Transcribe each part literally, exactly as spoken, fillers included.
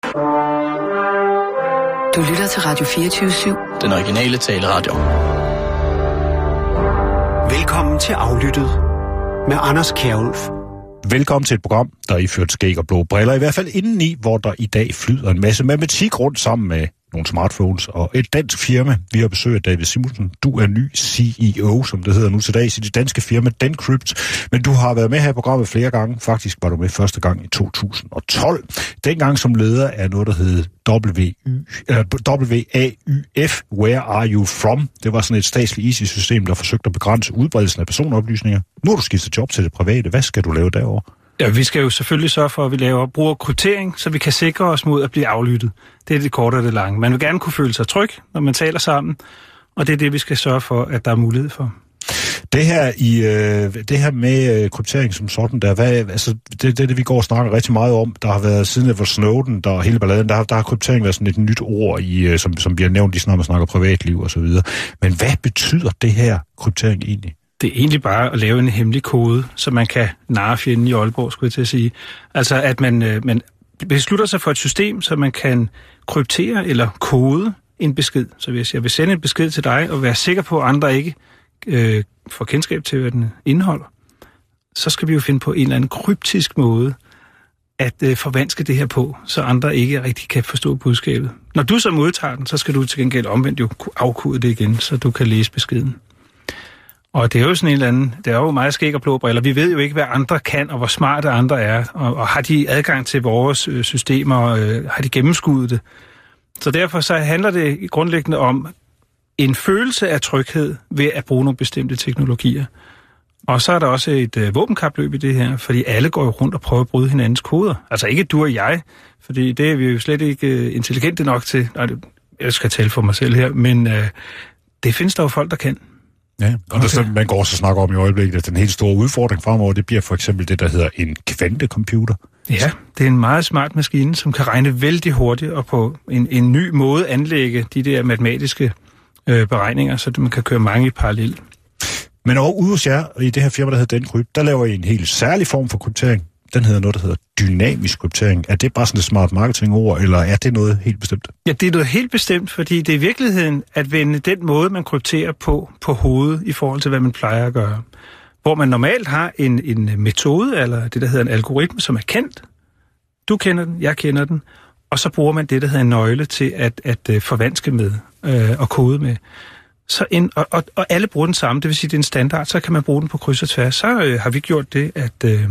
Du lytter til Radio fireogtyve syv. Den originale taleradio. Velkommen til Aflyttet med Anders Kjærulf. Velkommen til et program, der er iført skæg og blå briller, i hvert fald indeni, hvor der i dag flyder en masse matematik rundt sammen med nogle smartphones og et dansk firma. Vi har besøg af David Simonsen. Du er ny C E O, som det hedder nu til dags, i det danske firma Dencrypt. Men du har været med her i programmet flere gange. Faktisk var du med første gang i to tusind og tolv. Dengang som leder af noget, der hed W A Y F, Where Are You From? Det var sådan et statsligt I C I-system, der forsøgte at begrænse udbredelsen af personoplysninger. Nu har du skiftet job til det private. Hvad skal du lave derovre? Ja, vi skal jo selvfølgelig sørge for, at vi laver bruger kryptering, så vi kan sikre os mod at blive aflyttet. Det er det korte og det lange. Man vil gerne kunne føle sig tryg, når man taler sammen, og det er det, vi skal sørge for, at der er mulighed for. Det her, i, øh, det her med øh, kryptering som sådan, der, hvad, altså, det, det er det, vi går og snakker rigtig meget om. Der har været siden Edward Snowden, der hele balladen, der har, der har kryptering været sådan et nyt ord, i, øh, som, som vi har nævnt, når man snakker privatliv og så videre. Men hvad betyder det her kryptering egentlig? Det er egentlig bare at lave en hemmelig kode, så man kan narre fjenden i Aalborg, skulle jeg til at sige. Altså, at man, øh, man beslutter sig for et system, så man kan kryptere eller kode en besked. Så hvis jeg vil sende en besked til dig, og være sikker på, at andre ikke øh, får kendskab til, hvad den indeholder, så skal vi jo finde på en eller anden kryptisk måde at øh, forvanske det her på, så andre ikke rigtig kan forstå budskabet. Når du så modtager den, så skal du til gengæld omvendt jo afkode det igen, så du kan læse beskeden. Og det er jo sådan en eller anden, det er jo meget skæg og blå briller. Vi ved jo ikke, hvad andre kan, og hvor smarte andre er. Og, og har de adgang til vores øh, systemer, øh, har de gennemskuddet det. Så derfor så handler det grundlæggende om en følelse af tryghed ved at bruge nogle bestemte teknologier. Og så er der også et øh, våbenkapløb i det her, fordi alle går jo rundt og prøver at bryde hinandens koder. Altså ikke du og jeg, fordi det er vi jo slet ikke øh, intelligente nok til. Nej, jeg skal tale for mig selv her, men øh, det findes der jo folk, der kan. Ja, og okay. Der, man går også og snakker om i øjeblikket, at den helt store udfordring fremover, det bliver for eksempel det, der hedder en kvantecomputer. Ja, det er en meget smart maskine, som kan regne vældig hurtigt og på en, en ny måde anlægge de der matematiske øh, beregninger, så man kan køre mange i parallel. Men over ude hos jer, i det her firma, der hedder Dencrypt, der laver I en helt særlig form for kryptering. Den hedder noget, der hedder dynamisk kryptering. Er det bare sådan et smart marketingord, eller er det noget helt bestemt? Ja, det er noget helt bestemt, fordi det er i virkeligheden at vende den måde, man krypterer på, på hovedet i forhold til, hvad man plejer at gøre. Hvor man normalt har en, en metode, eller det, der hedder en algoritme, som er kendt. Du kender den, jeg kender den. Og så bruger man det, der hedder en nøgle til at, at, at forvanske med øh, og kode med. Så en, og, og, og alle bruger den samme, det vil sige, det er en standard, så kan man bruge den på kryds og tværs. Så øh, har vi gjort det, at øh,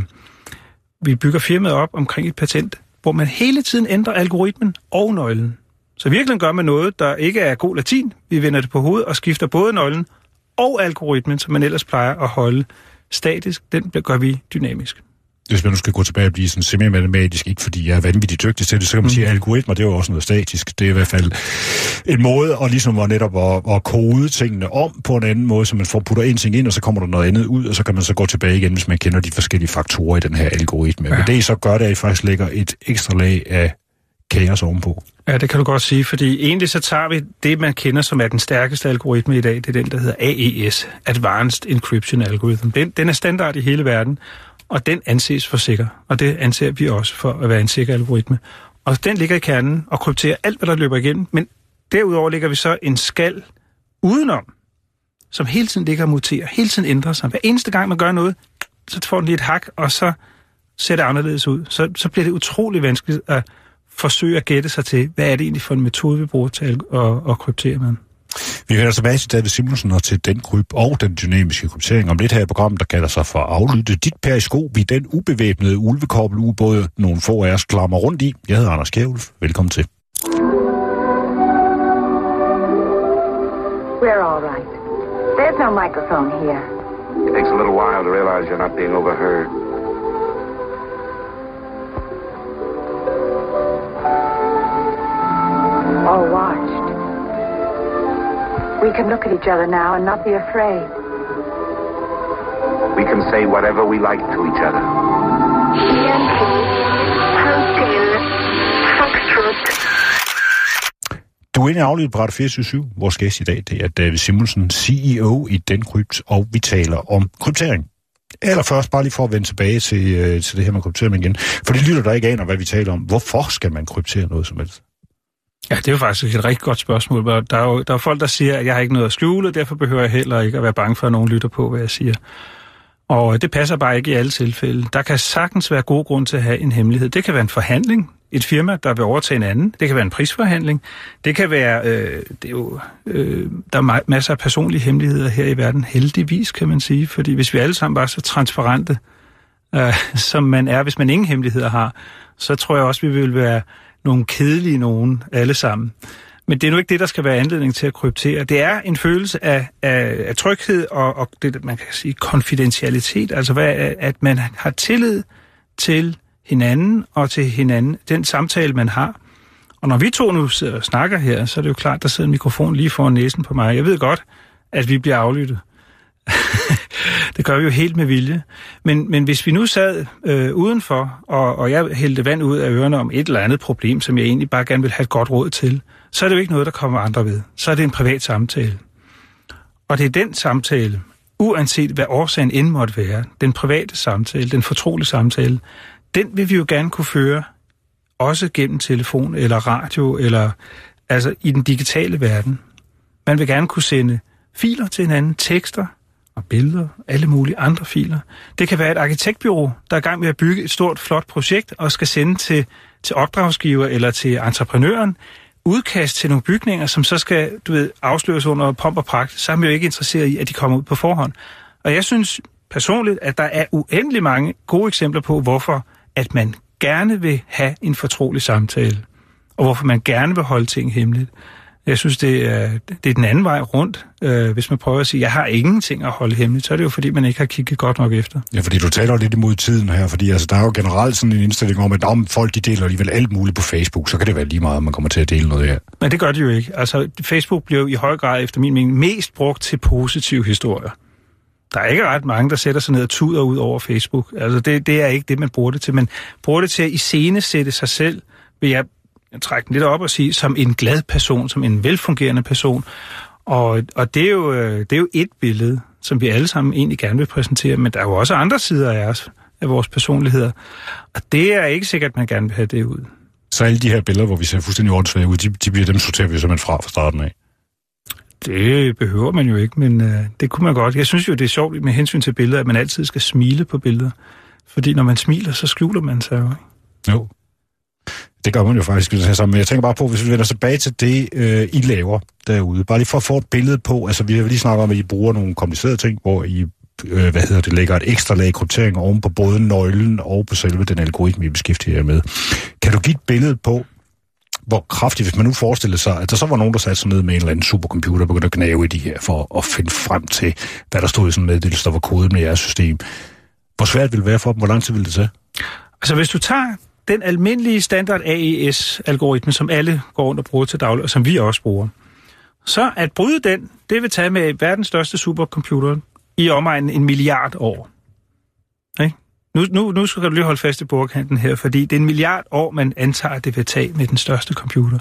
vi bygger firmaet op omkring et patent, hvor man hele tiden ændrer algoritmen og nøglen. Så virkelig gør man noget, der ikke er god latin. Vi vender det på hovedet og skifter både nøglen og algoritmen, som man ellers plejer at holde statisk. Den gør vi dynamisk. Hvis man nu skal gå tilbage og blive sådan semi-matematisk, ikke fordi jeg er vanvittigt dygtig til det, så kan man mm. sige, at algoritmer, det er jo også noget statisk. Det er i hvert fald en måde at ligesom at netop at, at kode tingene om på en anden måde, så man får putter en ting ind, og så kommer der noget andet ud, og så kan man så gå tilbage igen, hvis man kender de forskellige faktorer i den her algoritme. Ja. Men det så gør det, at I faktisk lægger et ekstra lag af kaos ovenpå. Ja, det kan du godt sige, fordi egentlig så tager vi det, man kender som er den stærkeste algoritme i dag, det er den, der hedder A E S, Advanced Encryption Algorithm. Den, den er standard i hele verden, og den anses for sikker, og det anser vi også for at være en sikker algoritme. Og den ligger i kernen og krypterer alt, hvad der løber igennem, men derudover ligger vi så en skal udenom, som hele tiden ligger og muterer, hele tiden ændrer sig. Hver eneste gang man gør noget, så får den lige et hak, og så ser det anderledes ud. Så, så bliver det utrolig vanskeligt at forsøge at gætte sig til, hvad er det egentlig for en metode, vi bruger til at, at, at kryptere med. Vi vender tilbage til David Simonsen og til Dencrypt og den dynamiske kryptering om lidt her i programmet, der kalder sig for Aflytte. Dit periskop i den ubevæbnede ulvekobbelubåd, nogle få af os klammer rundt i. Jeg hedder Anders Kjærulf. Velkommen til. We're all right. There's no microphone here. It takes a little while to realize you're not being overheard. All watched. We can look at each other now and not be afraid. We can say whatever we like to each other. Du er inde i Aflyttet på Radio fireogtyve syv. Vores gæst i dag, det er David Simonsen, C E O i Dencrypt, og vi taler om kryptering. Allerførst, bare lige for at vende tilbage til, øh, til det her med kryptering igen. For de lytter der ikke aner, hvad vi taler om. Hvorfor skal man kryptere noget som helst? Ja, det er jo faktisk et rigtig godt spørgsmål. Der er jo der er folk, der siger, at jeg har ikke noget at skjule, derfor behøver jeg heller ikke at være bange for, at nogen lytter på, hvad jeg siger. Og det passer bare ikke i alle tilfælde. Der kan sagtens være god grund til at have en hemmelighed. Det kan være en forhandling, et firma, der vil overtage en anden. Det kan være en prisforhandling. Det kan være, øh, det er jo, øh, der er masser af personlige hemmeligheder her i verden, heldigvis kan man sige. Fordi hvis vi alle sammen var så transparente, øh, som man er, hvis man ingen hemmeligheder har, så tror jeg også, vi vil være nogle kedelige nogen alle sammen. Men det er nu ikke det, der skal være anledning til at kryptere. Det er en følelse af, af, af tryghed og, og det, man kan sige, konfidentialitet. Altså, hvad, at man har tillid til hinanden og til hinanden, den samtale, man har. Og når vi to nu sidder og snakker her, så er det jo klart, der sidder en mikrofon lige foran næsen på mig. Jeg ved godt, at vi bliver aflyttet. Det gør vi jo helt med vilje. Men, men hvis vi nu sad øh, udenfor, og, og jeg hældte vand ud af ørerne om et eller andet problem, som jeg egentlig bare gerne vil have et godt råd til, så er det jo ikke noget, der kommer andre ved. Så er det en privat samtale. Og det er den samtale, uanset hvad årsagen end måtte være, den private samtale, den fortrolige samtale, den vil vi jo gerne kunne føre, også gennem telefon eller radio, eller altså i den digitale verden. Man vil gerne kunne sende filer til hinanden, tekster og billeder, alle mulige andre filer. Det kan være et arkitektbureau, der er i gang med at bygge et stort, flot projekt, og skal sende til, til opdragsgiver eller til entreprenøren udkast til nogle bygninger, som så skal, du ved, afsløres under pomp og pragt. Så er man jo ikke interesseret i, at de kommer ud på forhånd. Og jeg synes personligt, at der er uendelig mange gode eksempler på, hvorfor at man gerne vil have en fortrolig samtale, og hvorfor man gerne vil holde ting hemmeligt. Jeg synes, det er, det er den anden vej rundt. Øh, hvis man prøver at sige, at jeg har ingenting at holde hemmeligt, så er det jo, fordi man ikke har kigget godt nok efter. Ja, fordi du taler lidt imod tiden her, fordi altså, der er jo generelt sådan en indstilling om, at om folk de deler alligevel alt muligt på Facebook, så kan det være lige meget, at man kommer til at dele noget her. Men det gør det jo ikke. Altså, Facebook bliver jo i høj grad, efter min mening, mest brugt til positive historier. Der er ikke ret mange, der sætter sig ned og tuder ud over Facebook. Altså, det, det er ikke det, man bruger det til. Man bruger det til at iscenesætte sig selv, ved at trække den lidt op og sige, som en glad person, som en velfungerende person. Og, og det, er jo, det er jo et billede, som vi alle sammen egentlig gerne vil præsentere, men der er jo også andre sider af os, af vores personligheder. Og det er ikke sikkert, at man gerne vil have det ud. Så alle de her billeder, hvor vi ser fuldstændig åndssvage ud, de, de bliver dem sorterer vi simpelthen fra fra starten af? Det behøver man jo ikke, men øh, det kunne man godt. Jeg synes jo, det er sjovt med hensyn til billeder, at man altid skal smile på billeder. Fordi når man smiler, så skjuler man sig jo, ikke? Jo. Det gør man jo faktisk. Men jeg tænker bare på, hvis vi vender tilbage til det, øh, I laver derude. Bare lige for at få et billede på. Altså, vi har lige snakket om, at I bruger nogle komplicerede ting, hvor I, øh, hvad hedder det, lægger et ekstra lag kryptering oven på både nøglen og på selve den algoritme, I beskæftiger jer med. Kan du give et billede på, hvor kraftigt, hvis man nu forestiller sig, at der så var nogen, der satte sig ned med en eller anden supercomputer og begyndte at gnave i de her, for at finde frem til, hvad der stod i sådan en meddelelse, der var kodet med jeres system. Hvor svært ville det være for dem? Hvor lang tid ville det tage? Altså, hvis du tager den almindelige standard A E S-algoritme, som alle går rundt og bruger til daglig, og som vi også bruger, så at bryde den, det vil tage med verdens største supercomputer i omegnen en milliard år. Okay? Nu, nu, nu skal du lige holde fast i bordkanten her, fordi det er en milliard år, man antager, det vil tage med den største computer.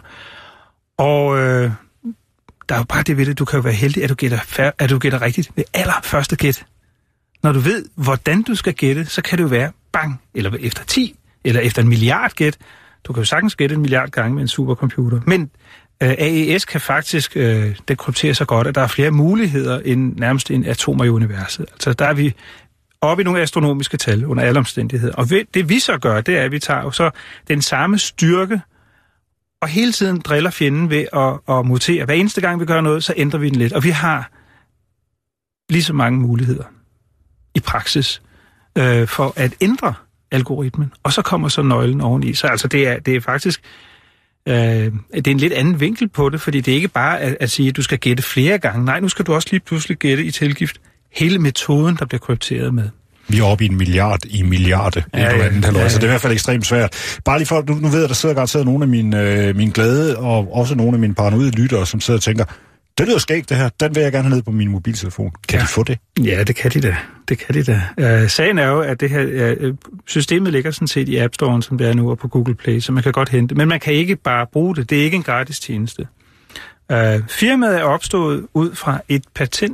Og øh, der er jo bare det ved det, du kan jo være heldig, at du gætter, fær- at du gætter rigtigt ved allerførste gæt. Når du ved, hvordan du skal gætte, så kan det jo være bang, eller efter ti, eller efter en milliard gæt. Du kan jo sagtens gætte en milliard gange med en supercomputer. Men øh, A E S kan faktisk øh, dekryptere så godt, at der er flere muligheder end nærmest en atomer i universet. Altså der er vi oppe i nogle astronomiske tal under alle omstændigheder. Og det vi så gør, det er, at vi tager jo så den samme styrke, og hele tiden driller fjenden ved at, at mutere. Hver eneste gang vi gør noget, så ændrer vi den lidt. Og vi har lige så mange muligheder i praksis øh, for at ændre algoritmen, og så kommer så nøglen oveni. Så altså det er, det er faktisk øh, det er en lidt anden vinkel på det, fordi det er ikke bare at, at sige, at du skal gætte flere gange. Nej, nu skal du også lige pludselig gætte i tilgift hele metoden, der bliver krypteret med. Vi er oppe i en milliard i milliarde, ja, ja, andet, ja, ja. Så det er i hvert fald ekstremt svært. Bare lige for, nu, nu ved jeg, at der sidder garanteret nogle af mine, øh, mine glade, og også nogle af mine paranoide lyttere, som sidder og tænker, det lyder skægt det her, den vil jeg gerne have ned på min mobiltelefon. Kan ja. de få det? Ja, det kan de da. Det kan de da. Uh, sagen er jo, at det her uh, systemet ligger sådan set i App Store'en, som det er nu, og på Google Play, så man kan godt hente. Men man kan ikke bare bruge det. Det er ikke en gratis tjeneste. Uh, firmaet er opstået ud fra et patent,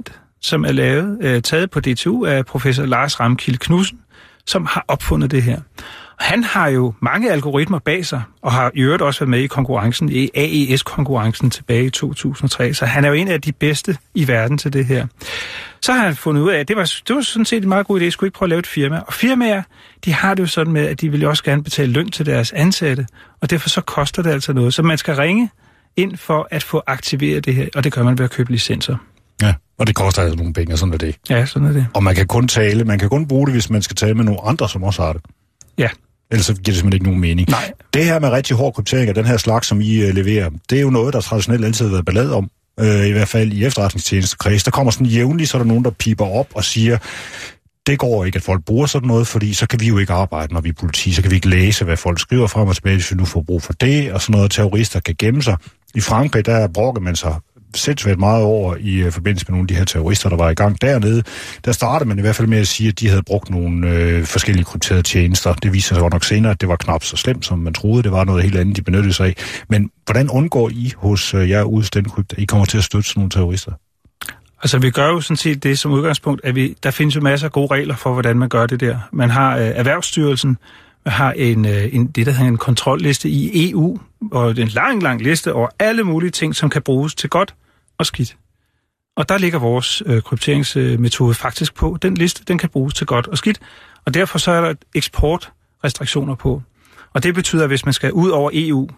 som er lavet, øh, taget på D T U af professor Lars Ramkilde Knudsen, som har opfundet det her. Han har jo mange algoritmer bag sig, og har i øvrigt også været med i konkurrencen, i A E S-konkurrencen tilbage i to tusind og tre, så han er jo en af de bedste i verden til det her. Så har han fundet ud af, at det var, det var sådan set en meget god idé, at skulle ikke prøve at lave et firma. Og firmaer, de har det jo sådan med, at de vil jo også gerne betale løn til deres ansatte, og derfor så koster det altså noget. Så man skal ringe ind for at få aktiveret det her, og det gør man ved at købe licenser. Ja, og det koster altså nogle penge, og sådan er det. Ja, sådan er det. Og man kan kun tale, man kan kun bruge det, hvis man skal tale med nogle andre, som også har det. Ja. Ellers så giver det simpelthen ikke nogen mening. Nej. Det her med rigtig hård kryptering af den her slags, som I uh, leverer, det er jo noget, der traditionelt altid har været ballade om. Uh, I hvert fald i efterretningstjenestekreds. Der kommer sådan jævnligt, så er der nogen, der piper op og siger, det går ikke, at folk bruger sådan noget, fordi så kan vi jo ikke arbejde, når vi er politi. Så kan vi ikke læse, hvad folk skriver frem og tilbage, hvis vi nu får brug for det, og sådan noget. Terrorister kan gemme sig. I Frankrig, der brokker man sig sindssygt meget over i uh, forbindelse med nogle af de her terrorister, der var i gang dernede. Der startede man i hvert fald med at sige, at de havde brugt nogle øh, forskellige krypterede tjenester. Det viser sig godt nok senere, at det var knap så slemt, som man troede. Det var noget helt andet, de benyttede sig af. Men hvordan undgår I hos øh, jer ude den krypt, at I kommer til at støtte sådan nogle terrorister? Altså, vi gør jo sådan set det som udgangspunkt, at vi, der findes jo masser af gode regler for, hvordan man gør det der. Man har øh, Erhvervsstyrelsen, man har en, øh, en, det, der hedder en kontrolliste i E U, og en lang, lang liste over alle mulige ting, som kan bruges til godt og skidt. Og der ligger vores øh, krypteringsmetode faktisk på. Den liste, den kan bruges til godt og skidt, og derfor så er der eksportrestriktioner på. Og det betyder, at hvis man skal ud over E U,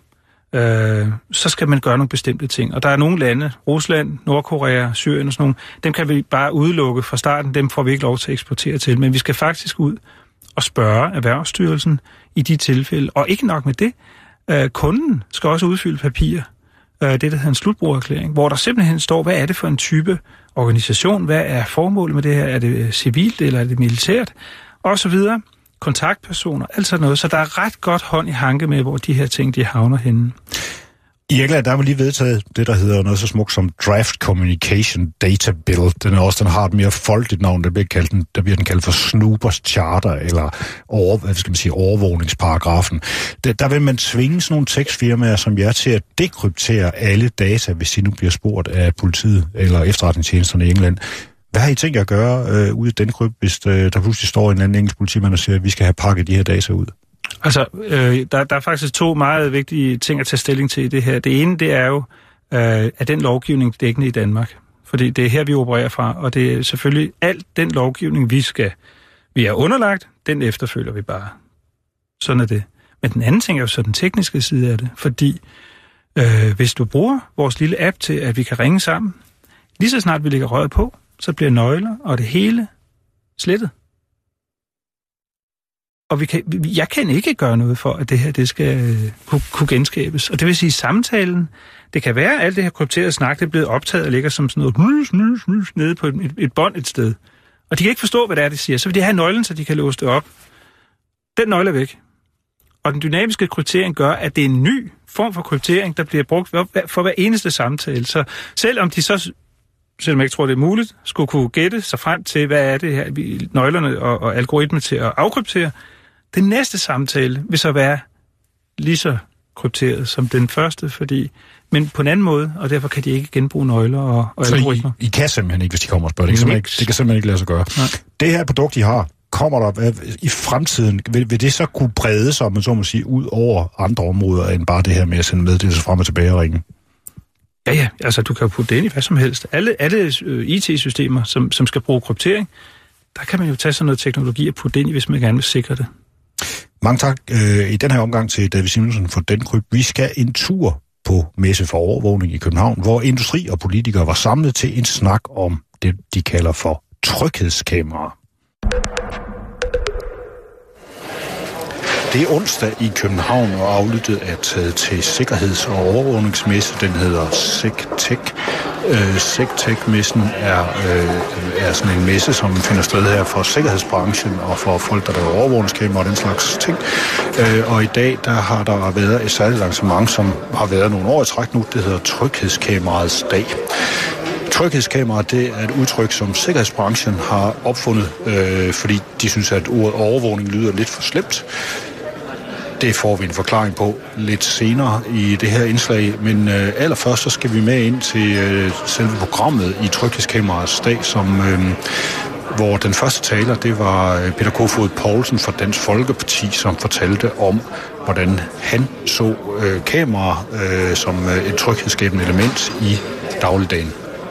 øh, så skal man gøre nogle bestemte ting. Og der er nogle lande, Rusland, Nordkorea, Syrien og sådan nogle, dem kan vi bare udelukke fra starten, dem får vi ikke lov til at eksportere til. Men vi skal faktisk ud og spørge Erhvervsstyrelsen i de tilfælde. Og ikke nok med det, øh, kunden skal også udfylde papir, det, der hedder en slutbrugererklæring, hvor der simpelthen står, hvad er det for en type organisation, hvad er formålet med det her, er det civilt eller er det militært, og så videre, kontaktpersoner, alt sådan noget, så der er ret godt hånd i hanke med, hvor de her ting, de havner henne. I England, der har man lige vedtaget det, der hedder noget så smukt som Draft Communication Data Bill. Den er også, den har et mere folkeligt navn, der bliver, kaldt, der bliver den kaldt for Snoopers Charter, eller over, hvad skal man sige, overvågningsparagrafen. Der, der vil man tvinge sådan nogle tekstfirmaer som jer til at dekryptere alle data, hvis de nu bliver spurgt af politiet eller efterretningstjenesterne i England. Hvad har I tænkt jer at gøre øh, ude i den krypt, hvis øh, der pludselig står en anden engelsk politimand og siger, at vi skal have pakket de her data ud? Altså, øh, der, der er faktisk to meget vigtige ting at tage stilling til i det her. Det ene, det er jo, øh, at den lovgivning dækkende i Danmark. Fordi det er her, vi opererer fra, og det er selvfølgelig alt den lovgivning, vi skal, vi er underlagt, den efterfølger vi bare. Sådan er det. Men den anden ting er jo så den tekniske side af det, fordi øh, hvis du bruger vores lille app til, at vi kan ringe sammen, lige så snart vi lægger røret på, så bliver nøgler og det hele slettet. Og vi kan, jeg kan ikke gøre noget for, at det her det skal kunne, kunne genskabes. Og det vil sige, samtalen, det kan være, at alt det her krypterede snak, det er blevet optaget og ligger som sådan noget nys, nys, nys, nede på et, et, et bånd et sted. Og de kan ikke forstå, hvad det er, de siger. Så vil de have nøglen, så de kan låse det op. Den nøgle er væk. Og den dynamiske kryptering gør, at det er en ny form for kryptering, der bliver brugt for hver eneste samtale. Så selvom de så, selvom jeg ikke tror, det er muligt, skulle kunne gætte sig frem til, hvad er det her, nøglerne og, og algoritmer til at afkryptere, den næste samtale vil så være lige så krypteret som den første, fordi, men på en anden måde, og derfor kan de ikke genbruge nøgler og, og algoritmer. I, I kan simpelthen ikke, hvis de kommer og spørger. Det kan, ikke, det kan simpelthen ikke lade sig gøre. Nej. Det her produkt, I har, kommer der i fremtiden, vil, vil det så kunne brede sig, man så må sige, ud over andre områder, end bare det her med at sende meddelelser frem og tilbage og ringe? Ja, ja, altså du kan jo putte det ind i hvad som helst. Alle, alle øh, I T-systemer, som, som skal bruge kryptering, der kan man jo tage sådan noget teknologi og putte det ind i, hvis man gerne vil sikre det. Mange tak øh, i den her omgang til David Simonsen for den krypt. Vi skal en tur på Messe for Overvågning i København, hvor industri og politikere var samlet til en snak om det, de kalder for tryghedskameraer. Det er onsdag i København, og aflyttet er taget til sikkerheds- og overvågningsmesse. Den hedder SecTech. Øh, SecTech-messen er, øh, er sådan en messe, som finder sted her for sikkerhedsbranchen og for folk, der laver overvågningskameraer og den slags ting. Øh, og i dag der har der været et særligt arrangement, som har været nogle år i træk nu. Det hedder Tryghedskameraets dag. Tryghedskamera, det er et udtryk, som sikkerhedsbranchen har opfundet, øh, fordi de synes, at ordet overvågning lyder lidt for slemt. Det får vi en forklaring på lidt senere i det her indslag, men øh, allerførst så skal vi med ind til øh, selve programmet i Tryghedskameraets dag, som, øh, hvor den første taler, det var Peter Kofod Poulsen fra Dansk Folkeparti, som fortalte om, hvordan han så øh, kamera øh, som øh, et tryghedsskabende element i dagligdagen.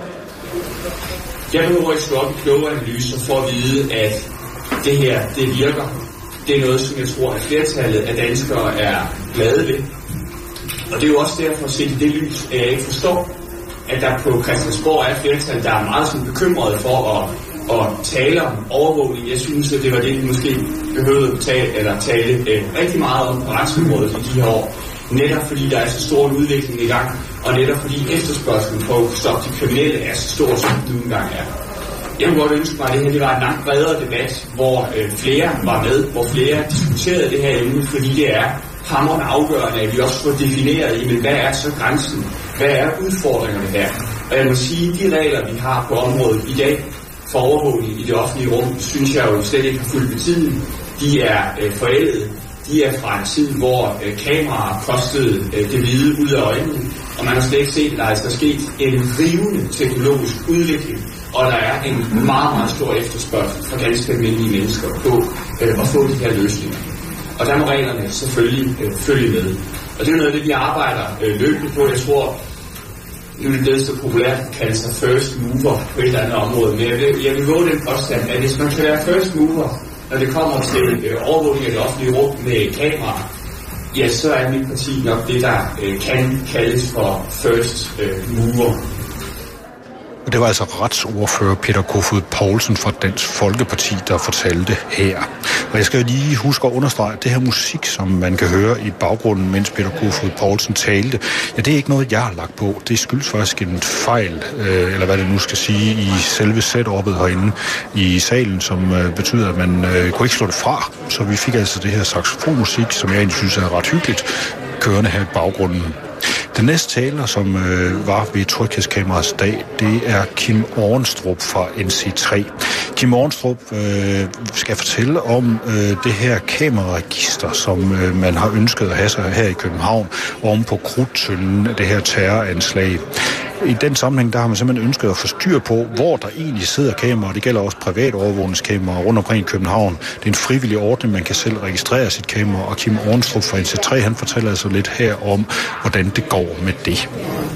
Jeg behøver ikke slå op i kloge analyser for at vide, at det her, det virker. Det er noget, som jeg tror, at flertallet af danskere er glade ved. Og det er jo også derfor, set i det lys, at jeg ikke forstår, at der på Christiansborg er flertal, der er meget sådan bekymrede for at, at tale om overvågning. Jeg synes, at det var det, vi måske behøvede at tale, eller tale øh, rigtig meget om på retsområdet i de her år. Netop fordi der er så stor en udvikling i gang, og netop fordi efterspørgselen på at stoppe de kriminelle er så stor, som den nu engang er. Jeg kunne godt ønske mig, at det her det var en langt bredere debat, hvor øh, flere var med, hvor flere diskuterede det her emne, fordi det er hamrende afgørende, at vi også får defineret i, men hvad er så grænsen? Hvad er udfordringerne her? Og jeg må sige, at de regler, vi har på området i dag for overvågning i det offentlige rum, synes jeg jo slet ikke har fulgt med tiden. De er øh, forældede. De er fra en tid, hvor øh, kameraer kostede øh, det hvide ud af øjnene, og man har slet ikke set, at der er altså sket en rivende teknologisk udvikling, og der er en meget, meget stor efterspørgsel fra ganske almindelige mennesker på øh, at få de her løsninger. Og der må reglerne selvfølgelig øh, følge med. Og det er noget af det, vi arbejder øh, løbende på. Jeg tror, nu er det blevet så populært at kalde sig first mover på et eller andet område, men jeg vil, jeg vil våge den påstand, at hvis man kan være first mover, når det kommer til øh, overvågning af det offentlige rum med kameraer, ja, så er mit parti nok det, der øh, kan kaldes for first øh, mover. Og det var altså retsordfører Peter Kofod Poulsen fra Dansk Folkeparti, der fortalte her. Og jeg skal lige huske at understrege, at det her musik, som man kan høre i baggrunden, mens Peter Kofod Poulsen talte, ja, det er ikke noget, jeg har lagt på. Det skyldes faktisk en fejl, øh, eller hvad det nu skal sige, i selve setup'et herinde i salen, som øh, betyder, at man øh, kunne ikke slå det fra. Så vi fik altså det her saxofonmusik, som jeg egentlig synes er ret hyggeligt, kørende her i baggrunden. Den næste taler, som øh, var ved Tryghedskameraets dag, det er Kim Ornstrup fra N C tre. Kim Ornstrup øh, skal fortælle om øh, det her kameraregister, som øh, man har ønsket at have sig her i København, oven på Krudttønden, det her terroranslag. I den sammenhæng, der har man simpelthen ønsket at få styr på, hvor der egentlig sidder kameraer. Det gælder også privat overvågningskameraer rundt omkring i København. Det er en frivillig ordning, man kan selv registrere sit kamera, og Kim Ornstrup fra N C tre, han fortæller altså lidt her om, hvordan det går med det.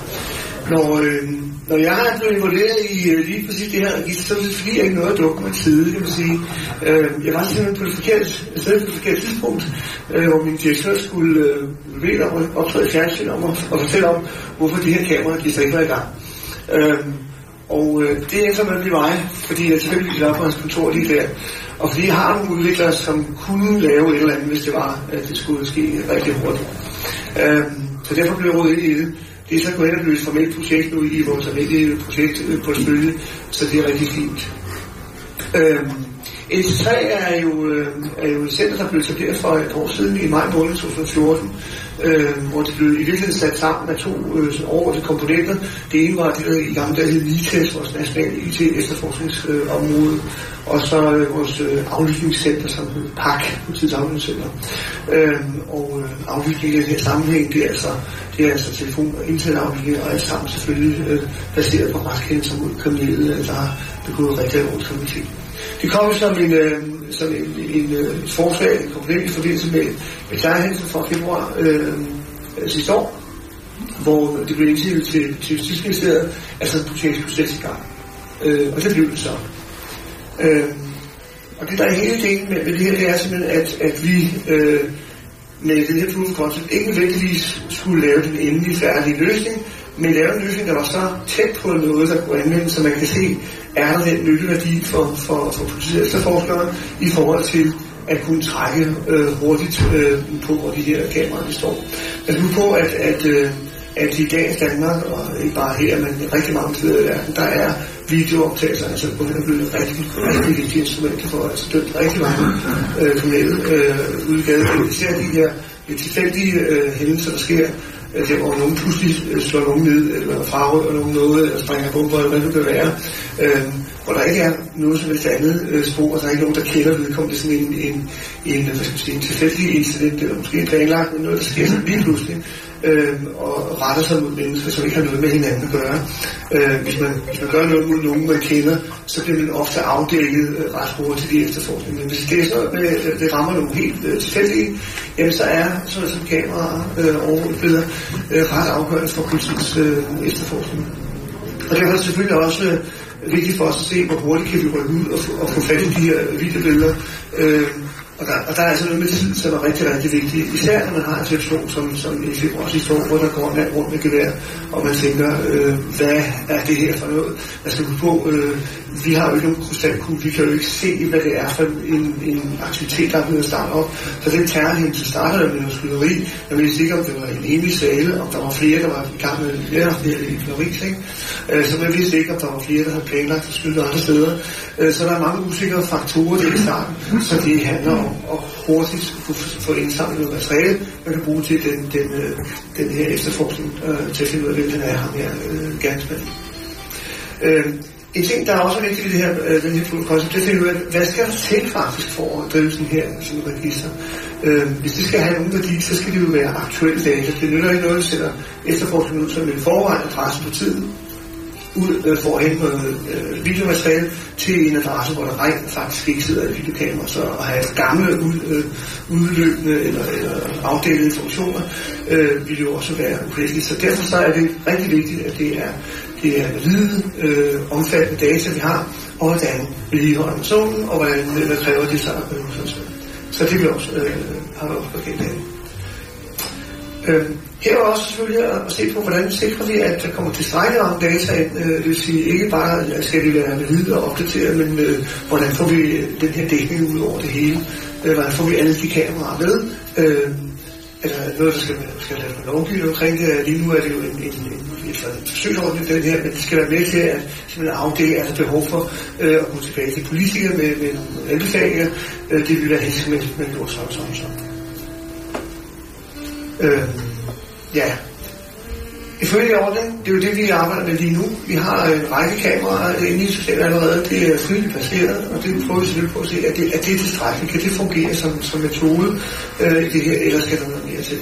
Når, øh, når jeg har blevet involveret i øh, lige præcis det her register, så er det fordi, jeg ikke noget at dukke mig tide, kan man sige. Øh, jeg var simpelthen på et forkert sted på et forkert tidspunkt, øh, hvor min direktør skulle øh, vide om at optræde i fjernsyn om at, og fortælle om, hvorfor det her kameraregister ikke var i gang. Øh, og øh, det er simpelthen i vej, fordi jeg tilfældigvis var på hans kontor lige der, og fordi jeg har nogle udviklere, som kunne lave et eller andet, hvis det var, at det skulle ske rigtig hurtigt. Øh, så derfor blev jeg rådet ind i det. Det er så gået hen og blevet et formelt projekt nu i vores almindelige projekt på Spølle, så det er rigtig fint. Øhm, N C tre er jo, øh, er jo et center, der blev etableret for et år siden i maj måned to tusind og fjorten, øh, hvor det blev i virkeligheden sat sammen af to øh, overordnede komponenter. Det ene var det, der i gamle dage hed NITES, vores nationale I T-efterforskningsområde, øh, og så øh, vores øh, aflytningscenter, som hed P A C, Politiets Aflytningscenter. Øh, og øh, aflytning i den her sammenhæng, det er altså, det er altså telefon- og internetaflytning, og alt sammen selvfølgelig øh, baseret på retskendelser mod kriminelle, der har begået rigtig alvorlig kriminalitet. Det kom som en, øh, som en, en, øh, et forslag, en komponent i forbindelse med et klærehændelse fra februar øh, sidste år, hvor det blev indsiget til, til Justitsministeriet, altså en proces i gang. Øh, og det blev det så. Øh, og det der er hele delen med, med det her, det er simpelthen, at, at vi øh, med den her proof of concept ikke nødvendigvis skulle lave den endelige færdige løsning, men lave en løsning, der var så tæt på noget, der kunne anvendes, så man kan se, er der den nytteværdi for, for, for politiets efterforskere i forhold til at kunne trække øh, hurtigt øh, på, hvor de her kameraer de står. Altså nu på, at, at, øh, at i dagens Danmark, og ikke bare her, men rigtig mange steder i verden, der er videooptagelser, altså på den er blevet rigtig, rigtig vigtige instrumenter for, altså dømt rigtig mange øh, kriminelle øh, udgave. Vi ser de her tilfældige øh, hændelser, der sker, øh, der hvor nogen pludselig slår nogen ned, eller frarøver nogen noget, eller springer bomber, eller hvad det kan være, øh, hvor der ikke er noget som helst andet øh, spor, og der er ikke nogen, der kender vedkommende. Det er sådan en, en, en, hvad skal man sige, en tilfældig incident, eller måske en planlagt, men noget, der sker sådan lige pludselig, øh, og retter sig mod mennesker, som ikke har noget med hinanden at gøre. Øh, hvis, man, hvis man gør noget mod nogen, man kender, så bliver man ofte afdækket øh, ret hurtigt i efterforskningen. Men hvis det er sådan noget, med, det rammer nogle helt øh, tilfældige, jamen så er sådan som kameraer øh, overvågningsbilleder øh, ret afgørende for politiets øh, efterforskning. Og derfor er det selvfølgelig også øh, vigtigt for os at se, hvor hurtigt kan vi rykke ud og få, og få fat i de her videobilleder. Øh, Og der, og der er altså noget med tid, som er rigtig, rigtig vigtigt. Især når man har en situation som, som i februar sidste år, hvor der går en mand rundt med gevær, og man tænker, øh, hvad er det her for noget? Man skal huske på, øh, vi har jo ikke nogen krystalkugle, vi kan jo ikke se, hvad det er for en, en aktivitet, der er blevet startet op. Så den terrorhændelse startede med noget skyderi. Jeg vidste ikke, om det var en enlig sale, om der var flere, der var i gang med flere skyderi, ikke? Øh, så man vidste ikke, om der var flere, der havde planlagt at skyde andre steder. Øh, så der er mange usikre faktorer i starten, så det handler om og hurtigt få indsamlet noget materiale, man kan bruge til den, den, den her efterforskning, øh, til at finde ud af, hvem den er, ham her øh, gerningsmand. Øh, en ting, der er også vigtigt i det her, øh, den her koncept, det er at finde ud af, hvad skal der til faktisk for at drive sådan her som register? Øh, hvis det skal have nogen værdi, så skal det jo være aktuelle data. Det nytter ikke noget, at sætter efterforskningen ud som en forvejen adresse på tiden, ud øh, for at hente noget øh, videomateriale til en adresse, hvor der rent faktisk ikke sidder et videokamera, så at have gamle ud, øh, udløbende eller, eller afdelede funktioner øh, vil jo også være uheldigt. Så derfor så er det rigtig vigtigt, at det er, det er valide, øh, omfattende data, vi har, og hvordan vedligeholder personen, og hvordan man kræver det så. Øh, så det vil også, øh, har vi også på kendt af. Øh, Her er også selvfølgelig at se på, hvordan sikrer vi, at der kommer tilstrækkeligt om data ind. Det vil sige, ikke bare at skal det være valide og opdateret, men øh, hvordan får vi den her dækning ud over det hele? Øh, hvordan får vi alle de kameraer med? Øh, er der noget, der skal, skal lade med lovgivning omkring det? Lige nu er det jo en, en, en, en, en forsøgsordning, den her, men det skal være med til at simpelthen afdække, at der er behov for øh, at gå tilbage til politikere med, med nogle anbefalinger. Øh, det vil være hensigtsmæssigt, men gjort sådan sådan sådan. Øh, Ja, ifølge ordning, det er jo det, vi arbejder med lige nu. Vi har en række kameraer inde i systemet allerede. Det er frivilligt baseret, og det prøver vi selvfølgelig på at se, at det, at det er tilstrækkeligt. Kan det fungere som, som metode øh, i det her, eller skal der noget mere til?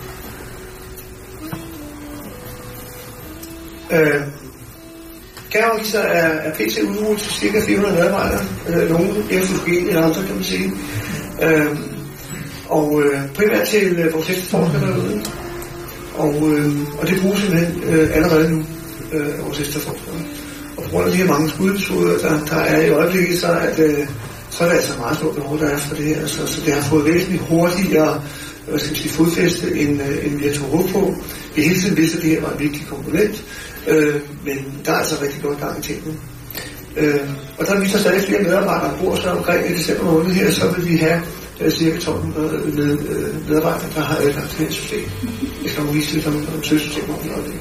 Øh, Gærregister er, er P T udrullet til cirka fire hundrede medarbejdere. Øh, nogle er fotogen eller andre, kan man sige. Øh, og øh, primært til øh, vores efterforskere derude. Og, øh, og det bruges simpelthen øh, allerede nu øh, vores efterforskere. Og på grund af de her mange skudmetoder, der, der er i øjeblikket, så er, det, så er det altså meget stort behov, der er for det her. Så, så det har fået væsentligt hurtigere hvad skal man sige, fodfæste, end, øh, end vi har tog håb på. Vi hele tiden vidste, at det her var en vigtig komponent, øh, men der er altså rigtig godt gang i tingene. Øh, og der er vi så stadig flere medarbejdere, der bor så omkring i december måned her, så vil vi have cirka tolv hundrede med, øh, medarbejdere, der har adgang til det her system. Jeg skal vise lidt om, om søgesystemer om noget.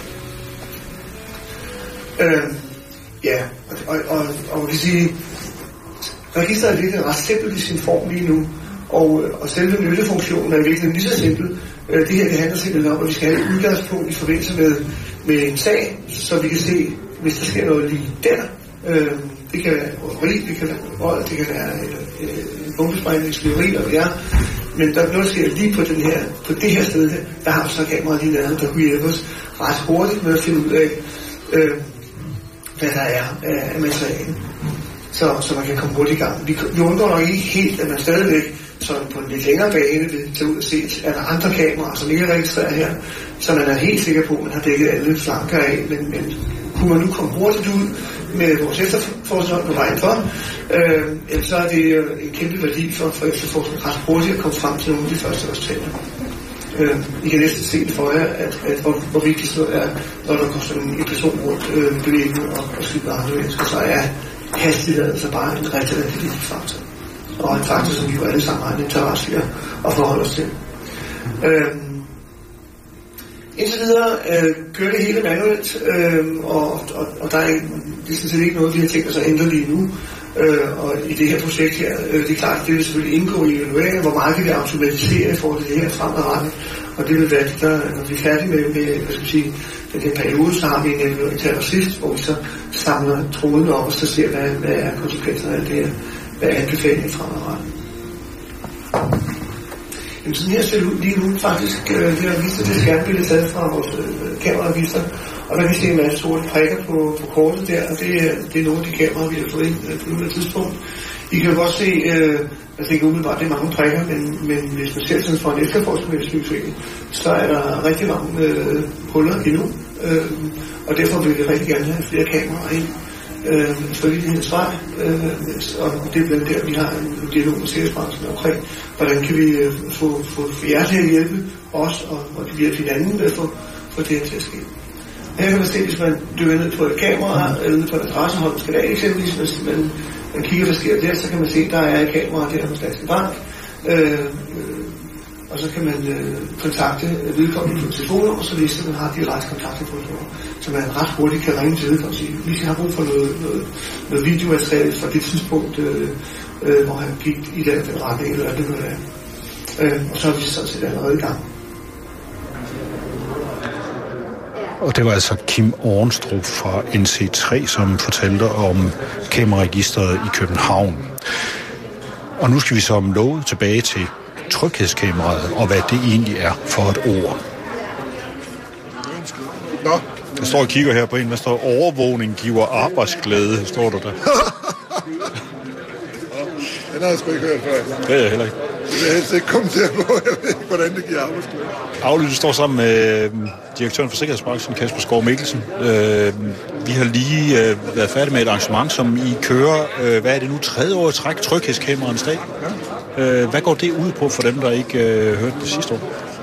Øh, ja, og, og, og, og man kan sige, registeret er virkelig ret simpelt i sin form lige nu, og, og selve nyttefunktionen er virkelig lige så simpel. Øh, det her det handler simpelthen om, at vi skal have et udgangspunkt i forbindelse med, med en sag, så vi kan se, hvis der sker noget lige der. Øh, det kan være røveri, det kan være vold, det kan være øh, en bombesprængning, skyderi, og hvad det er. Men der er noget, der sker lige på, den her, på det her sted her, der har vi så kameraet lige nærmere, der kunne hjælpe os ret hurtigt med at finde ud af, øh, hvad der er af, af materiale. Så, så man kan komme hurtigt i gang. Vi, vi undgår nok ikke helt, at man stadigvæk så på en lidt længere bane vil tage ud og se, at der er andre kameraer, som ikke er registreret her, så man er helt sikker på, at man har dækket alle flanker af, men, men kunne man nu komme hurtigt ud med vores efterforskning på vejen for, øh, så er det en kæmpe værdi for, for efterforskning ret hurtigt at komme frem til nogle af de første resultater. Øh, I kan næsten se det for jer, at, at hvor, hvor vigtigt det er, når der går sådan en person rundt øh, bevægende og, og skyder andre mennesker, så er hastighed altså bare en rigtig, rigtig vigtig faktor. Og en faktor, som vi jo alle sammen har en interesse i at forholde os til. Øh, Indtil videre øh, kører det hele manuelt, øh, og, og, og der er, det er sådan set ikke noget, vi har tænkt os at ændre lige nu. Øh, og i det her projekt her, øh, det er klart, at det vil selvfølgelig indgå i evalueringen, hvor meget vi vil automatisere i forhold til det her fremadrettet. og det vil være, der, når vi er færdige med, med hvad skal vi sige, den her periode, så har vi en evaluering til allersidst, hvor vi så samler trådene op, og så ser, hvad, hvad er konsekvenserne af det her, hvad er anbefalingen fremadrettet. Jamen sådan her ser det ud lige nu faktisk. Øh, vi har vist det skærmbillede taget fra vores øh, kameravister, og der kan se en masse sorte prikker på, på kortet der, og det, det er nogle af de kameraer, vi har fået ind øh, på nuværende tidspunkt. I kan jo godt se, øh, altså ikke umiddelbart, det er mange prikker, men, men hvis man ser sådan fra en efterforskningssynsvinkel, så er der rigtig mange øh, huller endnu, øh, og derfor vil vi rigtig gerne have flere kameraer ind. Øh, frivillighedens vej, øh, og det er blandt der, vi har en, en dialog med sikkerhedsbranchen omkring, hvordan kan vi øh, få, få, få jer til at hjælpe os, og, og de hjælpe hinanden med at få, få det her til at ske. Her kan man se, hvis man dykker ned på et kamera, eller ned på et adressehold, skal der eksempelvis, hvis man, man kigger, hvad sker der, så kan man se, der er et kamera der hos Danske Bank, øh, øh, og så kan man øh, kontakte vedkommende på telefonnummer, så hvis man har de rette kontakttelefonnummer, så man ret hurtigt kan ringe til vedkommende og sige, vi skal have brug for noget, noget, noget videomateriale fra det tidspunkt, øh, øh, hvor han gik i den, den retning, eller hvad det må være. Øh, og så er vi sådan set allerede i gang. Og det var altså Kim Ornstrup fra N C tre, som fortalte om kameraregisteret i København. Og nu skal vi som lovet tilbage til tryghedskameraet, og hvad det egentlig er for et ord. Nå. Jeg står og kigger her på en, der står, overvågning giver arbejdsglæde, står der der. Den har jeg sgu ikke hørt før. Det er jeg heller ikke. Det vil jeg helst ikke kommentere på, jeg ved ikke, hvordan det giver arbejdsglæde. Aflyttet står sammen med øh, direktøren for sikkerhedsbranchen, Kasper Skov Mikkelsen. Øh, vi har lige øh, været færdige med et arrangement, som I kører, øh, hvad er det nu, tredje år i træk, tryghedskameraens dag. Ja. Øh, hvad går det ud på for dem, der ikke øh, hørte det sidste år?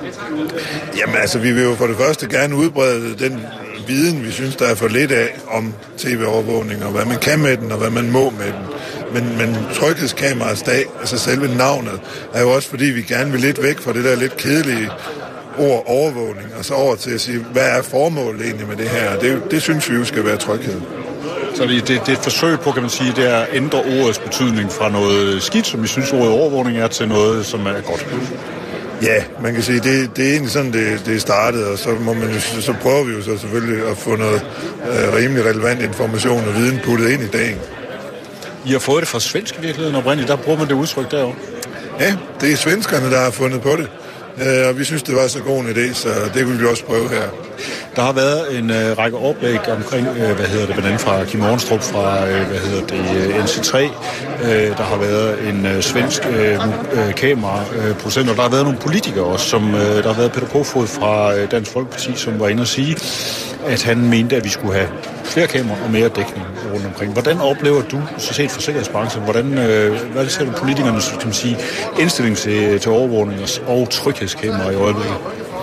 Jamen altså, vi vil jo for det første gerne udbrede den viden, vi synes, der er for lidt af om tv-overvågning, og hvad man kan med den, og hvad man må med den. Men, men tryghedskameraets dag, altså selve navnet, er jo også fordi, vi gerne vil lidt væk fra det der lidt kedelige ord overvågning, og så over til at sige, hvad er formålet egentlig med det her? Det, det synes vi jo skal være tryghed. Så det, det, det er et forsøg på, kan man sige, det er at ændre ordets betydning fra noget skidt, som vi synes ordet overvågning er, til noget, som er godt. Ja, man kan sige, det, det er egentlig sådan, det, det er startet, og så, må man, så prøver vi jo så selvfølgelig at få noget øh, rimelig relevant information og viden puttet ind i dagen. I har fået det fra svensk virkeligheden oprindeligt, der bruger man det udtryk derovre. Ja, det er svenskerne, der har fundet på det, øh, og vi synes, det var så god en idé, så det vil vi også prøve her. Der har været en øh, række oplæg omkring, øh, hvad hedder det, blandt andet fra Kim Ornstrup fra, øh, hvad hedder det, N C tre. Øh, der har været en øh, svensk øh, øh, kameraproducent, og der har været nogle politikere også, som, øh, der har været Peter Kofod fra øh, Dansk Folkeparti, som var inde og sige, at han mente, at vi skulle have flere kameraer og mere dækning rundt omkring. Hvordan oplever du, så set fra sikkerhedsbranchen, hvordan, øh, hvad ser du politikernes, kan man sige, indstilling til, til overvågning og tryghedskameraer i øjeblikket?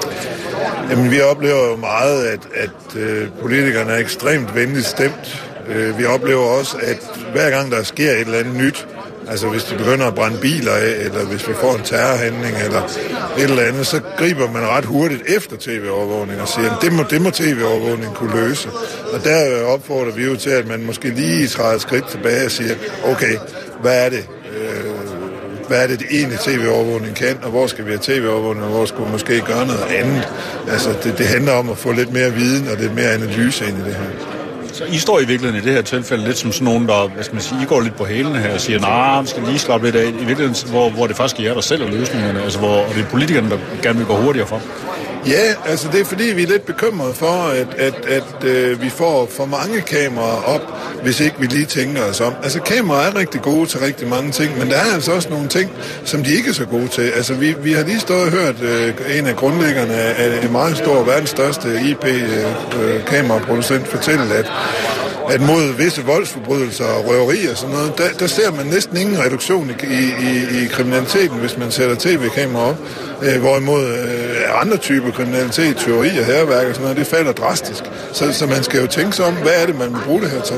Jamen, vi oplever jo meget, at, at øh, politikerne er ekstremt venligt stemt. Øh, vi oplever også, at hver gang der sker et eller andet nyt, altså hvis de begynder at brænde biler af, eller hvis vi får en terrorhandling, eller et eller andet, så griber man ret hurtigt efter tv-overvågning og siger, at det må, det må tv-overvågning kunne løse. Og der opfordrer vi jo til, at man måske lige træder et skridt tilbage og siger, okay, hvad er det? Øh, hvad er det, det egentlig tv-overvågning kan, og hvor skal vi have tv-overvågning, og hvor skal vi måske gøre noget andet. Altså, det, det handler om at få lidt mere viden og lidt mere analyse ind i det her. Så I står i virkeligheden i det her tilfælde lidt som sådan nogen, der, hvad skal man sige, I går lidt på hælene her og siger, nej, vi skal lige slappe lidt af. I virkeligheden, hvor, hvor det faktisk er jer, der sælger løsningerne, altså hvor og det er politikerne, der gerne vil gå hurtigere for. Ja, altså det er fordi, vi er lidt bekymrede for, at, at, at øh, vi får for mange kameraer op, hvis ikke vi lige tænker os om. Altså kameraer er rigtig gode til rigtig mange ting, men der er altså også nogle ting, som de ikke er så gode til. Altså vi, vi har lige stået og hørt øh, en af grundlæggerne af en meget stor, verdens største I P-kameraproducent øh, fortælle, at at mod visse voldsforbrydelser og røverier og sådan noget, der, der ser man næsten ingen reduktion i, i, i kriminaliteten, hvis man sætter tv-kamera op. Øh, hvorimod øh, andre typer kriminalitet, tyveri og hærværk og sådan noget, det falder drastisk. Så, så man skal jo tænke sig om, hvad er det, man vil bruge det her til?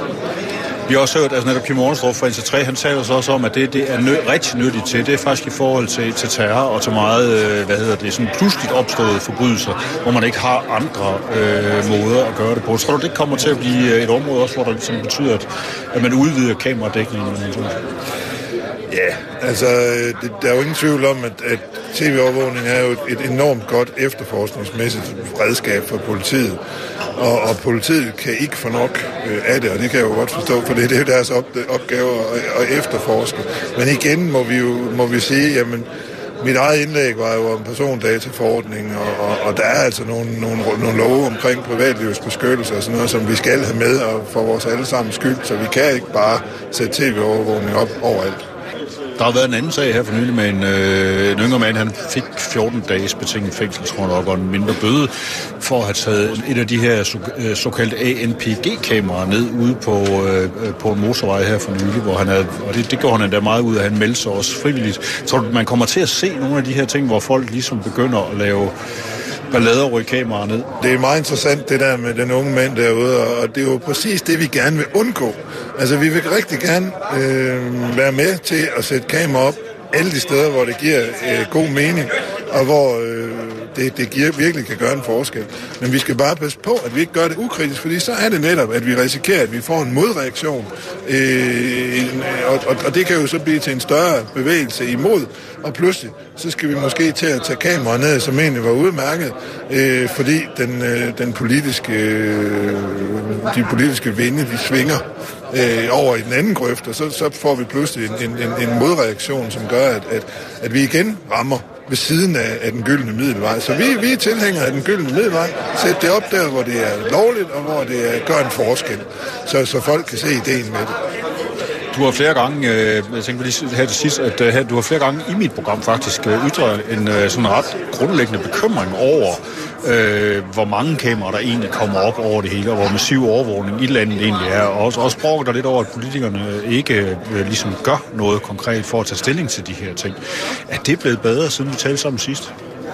Vi har også hørt, altså netop Kim Ornstrup fra N C tre, han taler så også om, at det, det er nø- rigtig nyttigt til. Det er faktisk i forhold til, til terror og til meget, øh, hvad hedder det, sådan pludseligt opståede forbrydelser, hvor man ikke har andre øh, måder at gøre det på. Tror du, det kommer til at blive et område også, hvor der ligesom betyder, at, at man udvider kameradækningen? Ja, altså, det, der er jo ingen tvivl om, at, at tv-overvågning er jo et enormt godt efterforskningsmæssigt redskab for politiet. Og, og politiet kan ikke få nok øh, af det, og det kan jeg jo godt forstå, for det, det er jo deres op, opgave at, at efterforske. Men igen må vi jo må vi sige, jamen, mit eget indlæg var jo om persondataforordningen, og, og, og der er altså nogle, nogle, nogle love omkring privatlivsbeskyttelse og sådan noget, som vi skal have med og for vores allesammens skyld, så vi kan ikke bare sætte tv-overvågning op overalt. Der har været en anden sag her for nylig med en, øh, en yngre mand. Han fik fjorten dages betinget fængsel, tror jeg nok, og en mindre bøde for at have taget et af de her så, øh, såkaldte A N P G-kameraer ned ude på, øh, på en motorvej her for nylig, hvor han havde, og det, det gjorde han endda meget ud af, han meldte sig også frivilligt. Tror du, man kommer til at se nogle af de her ting, hvor folk ligesom begynder at lave ballader og ryge kameraer ned? Det er meget interessant, det der med den unge mand derude, og det er jo præcis det, vi gerne vil undgå. Altså, vi vil rigtig gerne øh, være med til at sætte kameraer op alle de steder, hvor det giver øh, god mening, og hvor øh, det, det giver, virkelig kan gøre en forskel. Men vi skal bare passe på, at vi ikke gør det ukritisk, fordi så er det netop, at vi risikerer, at vi får en modreaktion, øh, og, og, og det kan jo så blive til en større bevægelse imod, og pludselig så skal vi måske til at tage kameraer ned, som egentlig var udmærket, øh, fordi den, øh, den politiske, øh, de politiske vinde, de svinger øh, over i den anden grøft, og så, så får vi pludselig en, en, en modreaktion, som gør, at, at, at vi igen rammer ved siden af, af den gyldne middelvej. Så vi, vi er tilhængere af den gyldne middelvej. Sæt det op der, hvor det er lovligt, og hvor det er, gør en forskel, så, så folk kan se ideen med det. Du har flere gange, øh, jeg tænker lige her til sidst, at øh, du har flere gange i mit program faktisk øh, ytret en øh, sådan ret grundlæggende bekymring over, øh, hvor mange kameraer der egentlig kommer op over det hele, og hvor massiv overvågning i landet egentlig er, og også, også brokker der lidt over, at politikerne ikke øh, ligesom gør noget konkret for at tage stilling til de her ting. Er det blevet bedre, siden vi talte sammen sidst?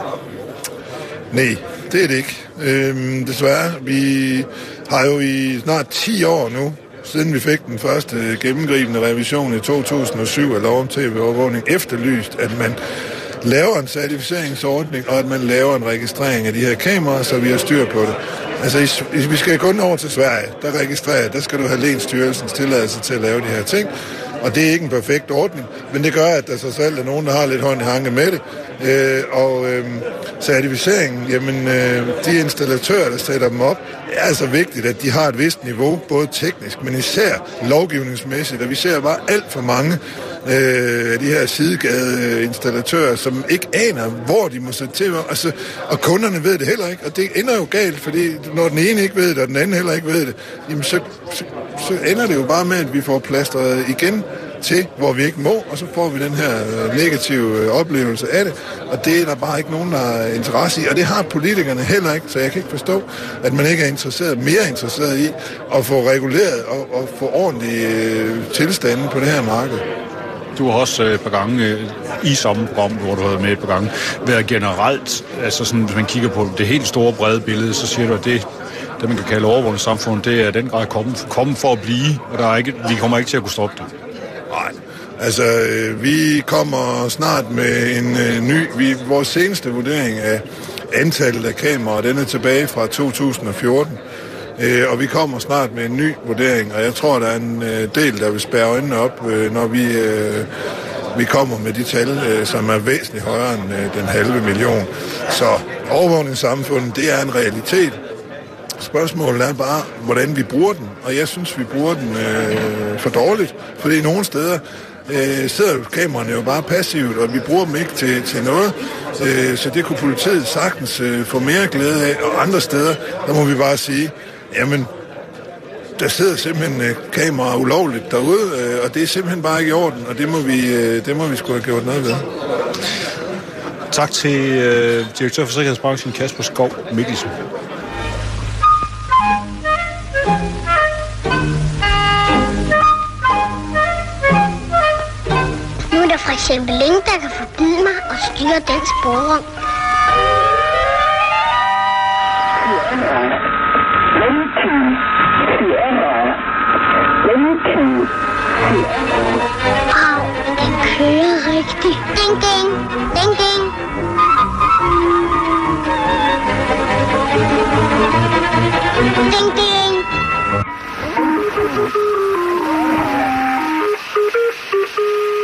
Nej, det er det ikke. Øhm, desværre, vi har jo i snart ti år nu, siden vi fik den første gennemgribende revision i to tusind og syv af lov om tv-overvågning, efterlyst, at man laver en certificeringsordning, og at man laver en registrering af de her kameraer, så vi har styr på det. Altså, vi skal kun over til Sverige, der registrerer, der skal du have Lænsstyrelsens tilladelse til at lave de her ting, og det er ikke en perfekt ordning, men det gør, at der så selv er nogen, der har lidt hånd i hanke med det. Øh, og øh, certificeringen, jamen øh, de installatører, der sætter dem op, det er altså vigtigt, at de har et vist niveau, både teknisk, men især lovgivningsmæssigt, og vi ser bare alt for mange øh, af de her sidegade-installatører, som ikke aner, hvor de må sætte til, altså, og kunderne ved det heller ikke, og det ender jo galt, fordi når den ene ikke ved det, og den anden heller ikke ved det, jamen så, så, så ender det jo bare med, at vi får plastret igen til, hvor vi ikke må, og så får vi den her negative oplevelse af det, og det er der bare ikke nogen, der er interesse i, og det har politikerne heller ikke, så jeg kan ikke forstå, at man ikke er interesseret, mere interesseret i at få reguleret og, og få ordentlige tilstande på det her marked. Du har også et par gange i samme program, hvor du har været med et par gange, været generelt, altså sådan, hvis man kigger på det helt store brede billede, så siger du, at det, det man kan kalde overvågningssamfund, det er den grad kommet, kommet for at blive, og der er ikke, vi kommer ikke til at kunne stoppe det. Nej, altså øh, vi kommer snart med en øh, ny, vi, vores seneste vurdering af antallet af kameraer, den er tilbage fra to tusind og fjorten, øh, og vi kommer snart med en ny vurdering, og jeg tror, der er en øh, del, der vil spærre øjnene op, øh, når vi, øh, vi kommer med de tal, øh, som er væsentligt højere end øh, den halve million. Så overvågningssamfundet, det er en realitet. Spørgsmålet er bare, hvordan vi bruger den, og jeg synes, vi bruger den øh, for dårligt, fordi nogle steder øh, sidder kameraerne jo bare passivt, og vi bruger dem ikke til, til noget, øh, så det kunne politiet sagtens øh, få mere glæde af, og andre steder, der må vi bare sige, jamen, der sidder simpelthen øh, kameraer ulovligt derude, øh, og det er simpelthen bare ikke i orden, og det må vi, øh, det må vi sgu have gjort noget ved. Tak til øh, direktør for sikkerhedsbranchen, Kasper Skov Mikkelsen. For eksempel ingen, der kan forbyde mig at styre den sporvogn. Wow, den kører rigtigt. Ding, ding, ding, ding. Ding, ding. Her til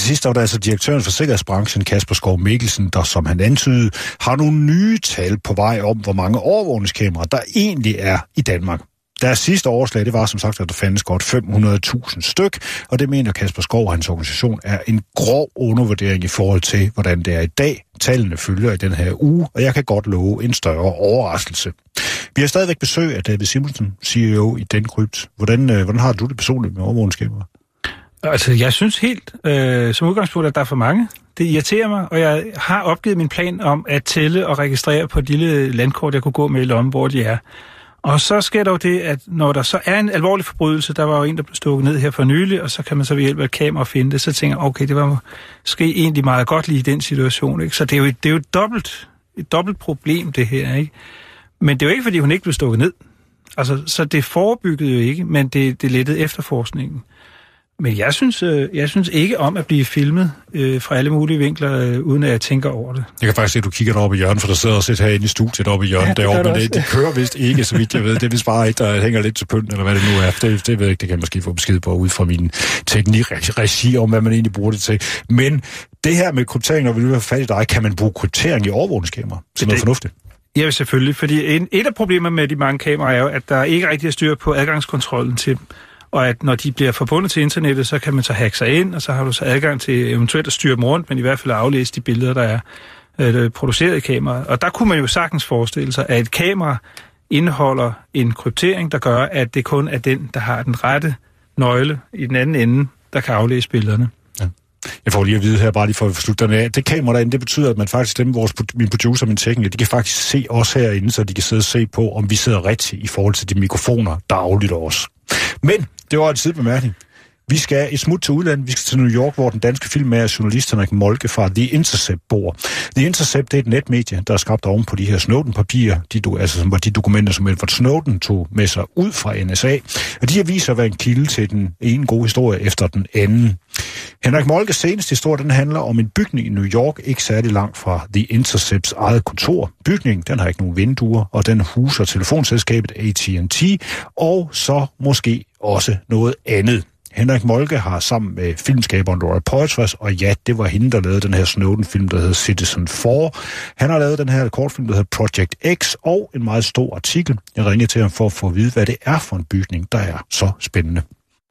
sidst var der altså direktøren for sikkerhedsbranchen, Kasper Skov Mikkelsen, der som han antydede, har nogle nye tal på vej om, hvor mange overvågningskameraer der egentlig er i Danmark. Deres sidste overslag, det var som sagt, at der fandtes godt fem hundrede tusind styk, og det mener Kasper Skov og hans organisation er en grov undervurdering i forhold til, hvordan det er i dag. Tallene følger i den her uge, og jeg kan godt love en større overraskelse. Vi har stadigvæk besøg af David Simonsen, C E O i Dencrypt. Hvordan, øh, hvordan har du det personligt med overvågningskameraer? Altså, jeg synes helt øh, som udgangspunkt, at der er for mange. Det irriterer mig, og jeg har opgivet min plan om at tælle og registrere på et lille landkort, jeg kunne gå med i lommen, hvor de er. Og så sker der jo det, at når der så er en alvorlig forbrydelse, der var jo en, der blev stukket ned her for nylig, og så kan man så ved hjælp af et kamera finde det, så tænker jeg, okay, det var måske egentlig meget godt lige i den situation, ikke? Så det er jo, det er jo et dobbelt, et dobbelt problem, det her, ikke? Men det er jo ikke, fordi hun ikke blev stukket ned. Altså, så det forebyggede jo ikke, men det, det lettede efterforskningen. Men jeg synes, øh, jeg synes ikke om at blive filmet øh, fra alle mulige vinkler, øh, uden at jeg tænker over det. Jeg kan faktisk se, at du kigger deroppe i hjørnet, for der sidder og sidder herinde i studiet oppe i hjørnet ja, deroppe, men det, det kører vist ikke, så vidt jeg ved. Det er vist bare et, der hænger lidt til pynten, eller hvad det nu er. Det, det ved jeg ikke, det kan jeg måske få besked på ud fra min teknikregi om, hvad man egentlig bruger det til. Men det her med kryptering, når vi nu er fat i dig, kan man bruge kryptering i overvågningskamera? Det er noget fornuftigt. Ja, selvfølgelig, fordi en, et af problemerne med de mange kameraer er jo, at der ikke rigtig er styr på adgangskontrollen til dem. Og at når de bliver forbundet til internettet, så kan man så hacke sig ind, og så har du så adgang til eventuelt at styre dem rundt, men i hvert fald at aflæse de billeder, der er øh, produceret i kameraet. Og der kunne man jo sagtens forestille sig, at et kamera indeholder en kryptering, der gør, at det kun er den, der har den rette nøgle i den anden ende, der kan aflæse billederne. Ja. Jeg får lige at vide her, bare lige for at slutte den af. Det kamera derinde, det betyder, at man faktisk dem, vores, min producer og min tekniker, de kan faktisk se os herinde, så de kan sidde og se på, om vi sidder rigtigt i forhold til de mikrofoner, der aflytter os. Men det var en sidebemærkning. Vi skal et smut til udlandet. Vi skal til New York, hvor den danske filmmager og journalist Henrik Moltke fra The Intercept bor. The Intercept, det er et netmedie, der er skabt oven på de her Snowden-papirer, de, altså, som var de dokumenter, som Edward Snowden tog med sig ud fra N S A. Og de her viser at være en kilde til den ene gode historie efter den anden. Henrik Moltkes seneste historie, den handler om en bygning i New York, ikke særlig langt fra The Intercepts eget kontor. Bygningen, den har ikke nogen vinduer, og den huser telefonselskabet A T and T, og så måske også noget andet. Henrik Moltke har sammen med filmskaberen Laura Poitras, og ja, det var hende, der lavede den her Snowden-film, der hedder Citizen fire. Han har lavet den her kortfilm, der hedder Project X, og en meget stor artikel. Jeg ringede til ham for at få at vide, hvad det er for en bygning, der er så spændende.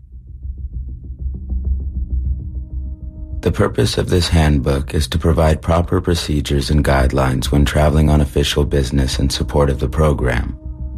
The purpose of this handbook is to provide proper procedures and guidelines when traveling on official business in support of the program.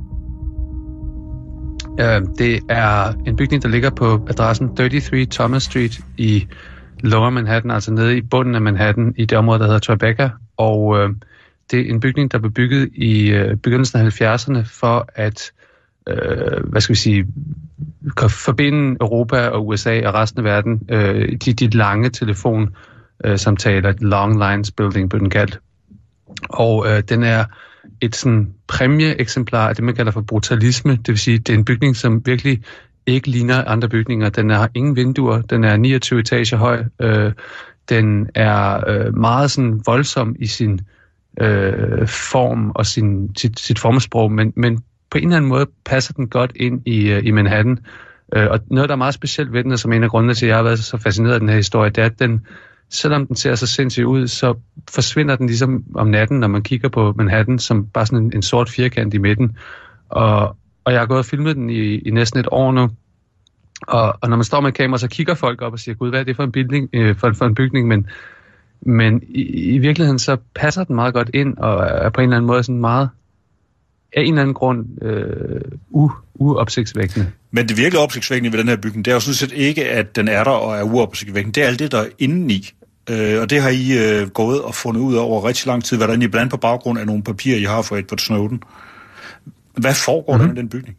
Det er en bygning, der ligger på adressen treogtredive Thomas Street i Lower Manhattan, altså nede i bunden af Manhattan, i det område, der hedder Tribeca. Og øh, det er en bygning, der blev bygget i øh, begyndelsen af halvfjerdserne for at, øh, hvad skal vi sige, forbinde Europa og U S A og resten af verden. Øh, de, de lange telefonsamtaler, long lines building, blev den kaldt. Og øh, den er et sådan præmieeksemplar af det, man kalder for brutalisme. Det vil sige, det er en bygning, som virkelig ikke ligner andre bygninger. Den har ingen vinduer, den er niogtyve etager høj, øh, den er øh, meget sådan voldsom i sin øh, form og sin, sit, sit formsprog, men, men på en eller anden måde passer den godt ind i, øh, i Manhattan. Øh, og noget, der er meget specielt ved den, som en af grundene til, at jeg har været så fascineret af den her historie, det er, at den, selvom den ser så sindssygt ud, så forsvinder den ligesom om natten, når man kigger på Manhattan, som bare sådan en, en sort firkant i midten. Og, og jeg har gået og filmet den i, i næsten et år nu. Og, og når man står med kamera, så kigger folk op og siger, gud, hvad er det for en, bygning, øh, for, for en bygning? Men, men i, i virkeligheden, så passer den meget godt ind, og er på en eller anden måde sådan meget, af en eller anden grund, øh, u, uopsigtsvækkende. Men det virkelig opsigtsvækkende ved den her bygning, det er jo sådan set ikke, at den er der og er uopsigtsvækkende. Det er alt det, der er indeni. Øh, og det har I øh, gået og fundet ud af over rigtig lang tid, hvad der er blandt andet på baggrund af nogle papirer, I har for Edward Snowden. Hvad foregår mm-hmm. der med den bygning?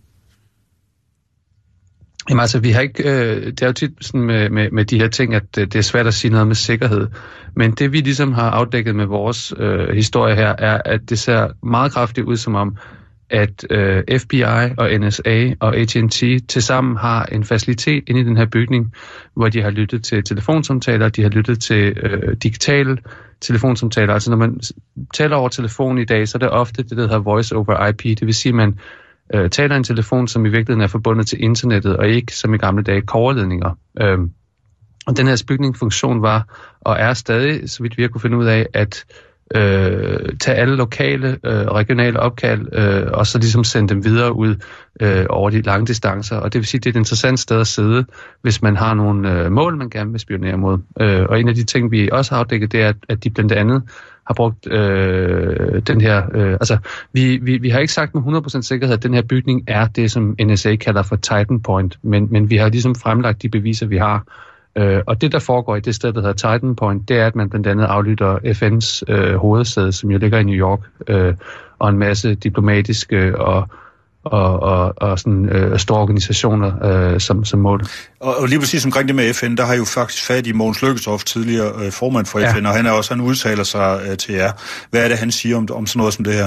Jamen altså, vi har ikke, øh, det er jo tit sådan med, med, med de her ting, at øh, det er svært at sige noget med sikkerhed. Men det vi ligesom har afdækket med vores øh, historie her, er, at det ser meget kraftigt ud som om, at øh, F B I og N S A og A T and T tilsammen har en facilitet inde i den her bygning, hvor de har lyttet til telefonsamtaler, de har lyttet til øh, digitale telefonsamtaler. Altså når man taler over telefon i dag, så er det ofte det, der hedder voice over I P. Det vil sige, at man øh, taler en telefon, som i virkeligheden er forbundet til internettet, og ikke som i gamle dage kobberledninger. Øh, Og den her bygningsfunktion var, og er stadig, så vidt vi har kunne finde ud af, at øh, tage alle lokale og øh, regionale opkald, øh, og så ligesom sende dem videre ud øh, over de lange distancer. Og det vil sige, at det er et interessant sted at sidde, hvis man har nogle øh, mål, man gerne vil spionere mod. Øh, og en af de ting, vi også har afdækket, det er, at de blandt andet har brugt øh, den her... Øh, altså, vi, vi, vi har ikke sagt med hundrede procent sikkerhed, at den her bygning er det, som N S A kalder for Titan Point, men, men vi har ligesom fremlagt de beviser, vi har. Øh, og det, der foregår i det sted, der hedder Titan Point, det er, at man blandt andet aflytter F N's øh, hovedsæde, som jo ligger i New York, øh, og en masse diplomatiske og og, og, og sådan, øh, store organisationer øh, som, som mål. Og, og lige præcis omkring det med F N, der har jo faktisk fat i Mogens Lykketoft, tidligere øh, formand for ja. F N, og han er også, han udtaler sig øh, til jer. Hvad er det, han siger om, om sådan noget som det her?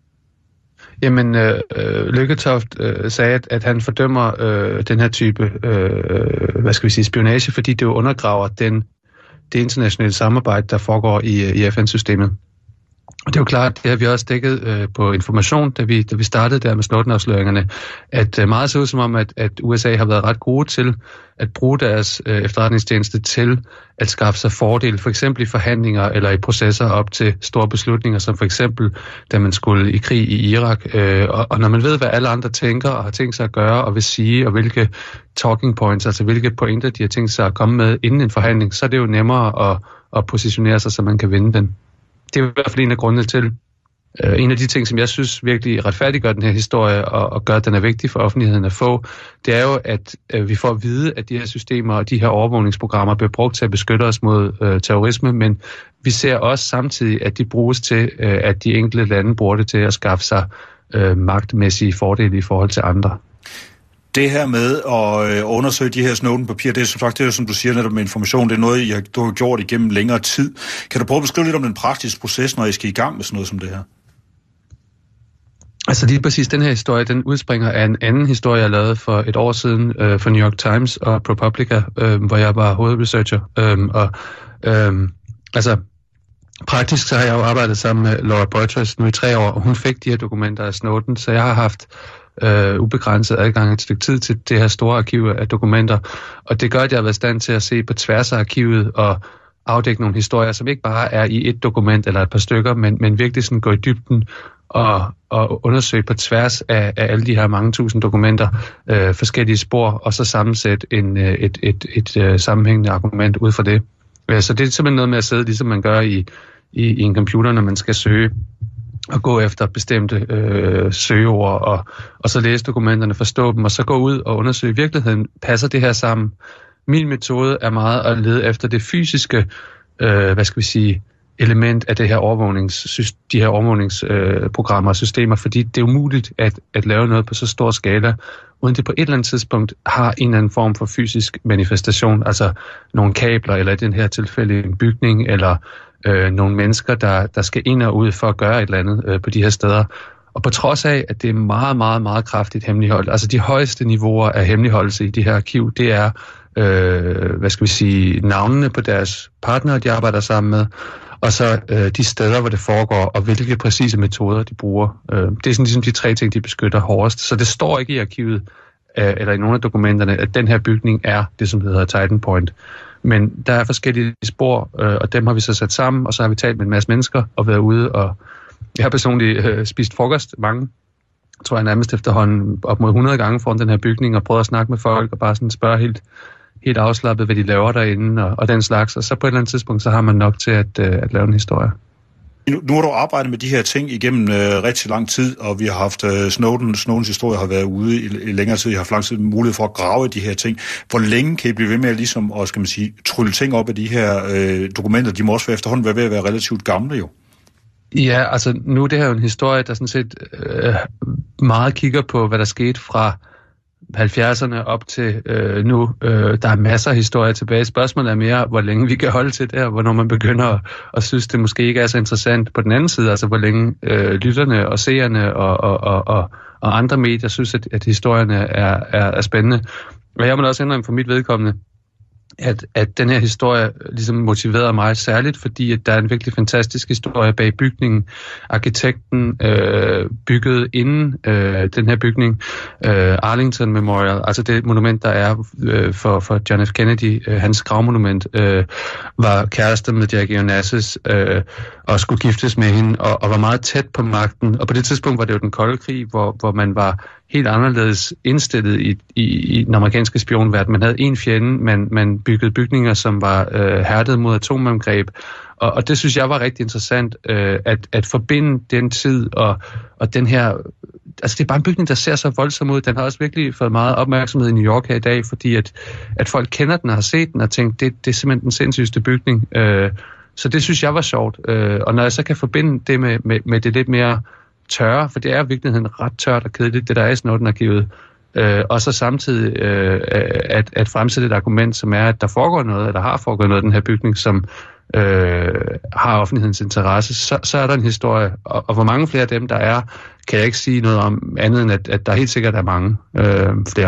Jamen, øh, Lykketoft øh, sagde, at, at han fordømmer øh, den her type, øh, hvad skal vi sige, spionage, fordi det jo undergraver den, det internationale samarbejde, der foregår i, i F N-systemet. Og det er jo klart, det har vi også dækket øh, på Information, da vi, da vi startede der med Snowden-afsløringerne, at øh, meget ser ud som om, at, at U S A har været ret gode til at bruge deres øh, efterretningstjeneste til at skaffe sig fordele, for eksempel i forhandlinger eller i processer op til store beslutninger, som for eksempel, da man skulle i krig i Irak. Øh, og, og når man ved, hvad alle andre tænker og har tænkt sig at gøre og vil sige, og hvilke talking points, altså hvilke pointer de har tænkt sig at komme med inden en forhandling, så er det jo nemmere at, at positionere sig, så man kan vinde den. Det er i hvert fald en af grundene til. Uh, en af de ting, som jeg synes virkelig retfærdiggør den her historie og, og gør, at den er vigtig for offentligheden at få, det er jo, at uh, vi får at vide, at de her systemer og de her overvågningsprogrammer bliver brugt til at beskytte os mod uh, terrorisme, men vi ser også samtidig, at de bruges til, uh, at de enkelte lande bruger det til at skaffe sig uh, magtmæssige fordele i forhold til andre. Det her med at øh, undersøge de her Snowden-papirer, det er som sagt, det er, som du siger netop med Information, det er noget, I har, du har gjort igennem længere tid. Kan du prøve at beskrive lidt om den praktiske proces, når I skal i gang med sådan noget som det her? Altså lige præcis den her historie, den udspringer af en anden historie, jeg lavede for et år siden øh, for New York Times og ProPublica, øh, hvor jeg var hovedresearcher. Øh, og øh, altså praktisk så har jeg jo arbejdet sammen med Laura Poitras nu i tre år, og hun fik de her dokumenter af Snowden, så jeg har haft Uh, ubegrænset adgang et stykke tid til det her store arkiv af dokumenter, og det gør, at jeg har været i stand til at se på tværs af arkivet og afdække nogle historier, som ikke bare er i et dokument eller et par stykker, men, men virkelig sådan gå i dybden og, og undersøge på tværs af, af alle de her mange tusind dokumenter, uh, forskellige spor, og så sammensætte en, et, et, et, et uh, sammenhængende argument ud fra det. Uh, så det er simpelthen noget med at sidde, ligesom man gør i, i, i en computer, når man skal søge og gå efter bestemte øh, søgeord, og, og så læse dokumenterne, forstå dem, og så gå ud og undersøge i virkeligheden, passer det her sammen? Min metode er meget at lede efter det fysiske, øh, hvad skal vi sige, element af det her overvågnings, de her overvågningsprogrammer øh, og systemer, fordi det er umuligt at, at lave noget på så stor skala, uden det på et eller andet tidspunkt har en eller anden form for fysisk manifestation, altså nogle kabler, eller i den her tilfælde en bygning, eller Øh, nogle mennesker, der, der skal ind og ud for at gøre et eller andet øh, på de her steder. Og på trods af, at det er meget, meget, meget kraftigt hemmelighold, altså de højeste niveauer af hemmeligholdelse i de her arkiv, det er, øh, hvad skal vi sige, navnene på deres partnere, de arbejder sammen med, og så øh, de steder, hvor det foregår, og hvilke præcise metoder de bruger. Øh, det er sådan ligesom de tre ting, de beskytter hårdest. Så det står ikke i arkivet, øh, eller i nogle af dokumenterne, at den her bygning er det, som hedder Titan Point. Men der er forskellige spor, øh, og dem har vi så sat sammen, og så har vi talt med en masse mennesker og været ude, og jeg har personligt øh, spist frokost mange, tror jeg nærmest efterhånden op mod hundrede gange foran den her bygning, og prøvet at snakke med folk og bare sådan spørge helt, helt afslappet, hvad de laver derinde, og, og den slags, og så på et eller andet tidspunkt, så har man nok til at, øh, at lave en historie. Nu, nu har du arbejdet med de her ting igennem øh, rigtig lang tid, og vi har haft øh, Snowden, Snowdens historie har været ude i, i længere tid. Jeg har haft lang tid mulighed for at grave de her ting. Hvor længe kan I blive ved med ligesom, at, skal man sige, trylle ting op af de her øh, dokumenter? De må også være efterhånden være ved at være relativt gamle jo. Ja, altså nu er det her jo en historie, der sådan set øh, meget kigger på, hvad der skete fra halvfjerdserne op til øh, nu. Øh, der er masser af historier tilbage. Spørgsmålet er mere, hvor længe vi kan holde til det, og hvornår man begynder at, at synes, det måske ikke er så interessant på den anden side, altså hvor længe øh, lytterne og seerne og, og, og, og, og andre medier synes, at, at historierne er, er, er spændende. Og jeg må også indrømme for mit vedkommende, at, at den her historie ligesom motiverede mig særligt, fordi at der er en virkelig fantastisk historie bag bygningen. Arkitekten øh, byggede inden øh, den her bygning, øh, Arlington Memorial, altså det monument, der er øh, for, for John F. Kennedy, øh, hans gravmonument, øh, var kærester med Jackie Onassis øh, og skulle giftes med hende, og, og var meget tæt på magten. Og på det tidspunkt var det jo den kolde krig, hvor, hvor man var helt anderledes indstillet i, i, i den amerikanske spionverden. Man havde en fjende, man, man byggede bygninger, som var øh, hærdet mod atomangreb, og, og det synes jeg var rigtig interessant, øh, at, at forbinde den tid og, og den her... Altså det er bare en bygning, der ser så voldsom ud. Den har også virkelig fået meget opmærksomhed i New York her i dag, fordi at, at folk kender den og har set den og tænkt, det, det er simpelthen den sindssygste bygning. Øh, så det synes jeg var sjovt. Øh, og når jeg så kan forbinde det med, med, med det lidt mere tørre, for det er i virkeligheden ret tørt og kedeligt, det der er i Snowden-arkivet, øh, og så samtidig øh, at, at fremsætte et argument, som er, at der foregår noget, eller har foregået noget i den her bygning, som øh, har offentlighedens interesse, så, så er der en historie. Og, og hvor mange flere af dem, der er, kan jeg ikke sige noget om, andet end at, at der helt sikkert er mange øh, flere.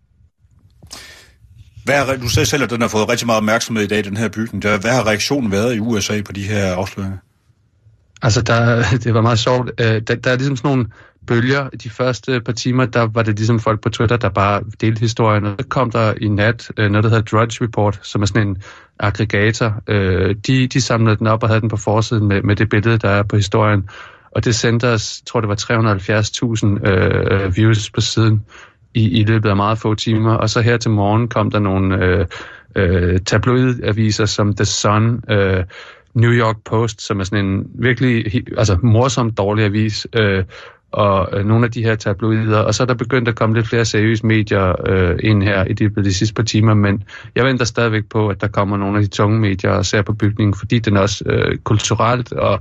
Hvad er, du sagde selv, at den har fået rigtig meget opmærksomhed i dag, den her bygning. Hvad har reaktionen været i U S A på de her afsløringer? Altså, der, det var meget sjovt. Der, der er ligesom sådan nogle bølger. De første par timer, der var det ligesom folk på Twitter, der bare delte historien. Og så kom der i nat noget, der hedder Drudge Report, som er sådan en aggregator. De, de samlede den op og havde den på forsiden med, med det billede, der er på historien. Og det sendte os, jeg tror det var tre hundrede og halvfjerds tusind øh, views på siden i, i løbet af meget få timer. Og så her til morgen kom der nogle øh, øh, tabloidaviser som The Sun, øh, New York Post, som er sådan en virkelig altså morsom dårlig avis, øh, og øh, nogle af de her tabloider, og så er der begyndt at komme lidt flere seriøse medier øh, ind her i de, de sidste par timer, men jeg venter stadigvæk på, at der kommer nogle af de tunge medier og ser på bygningen, fordi den også øh, kulturelt og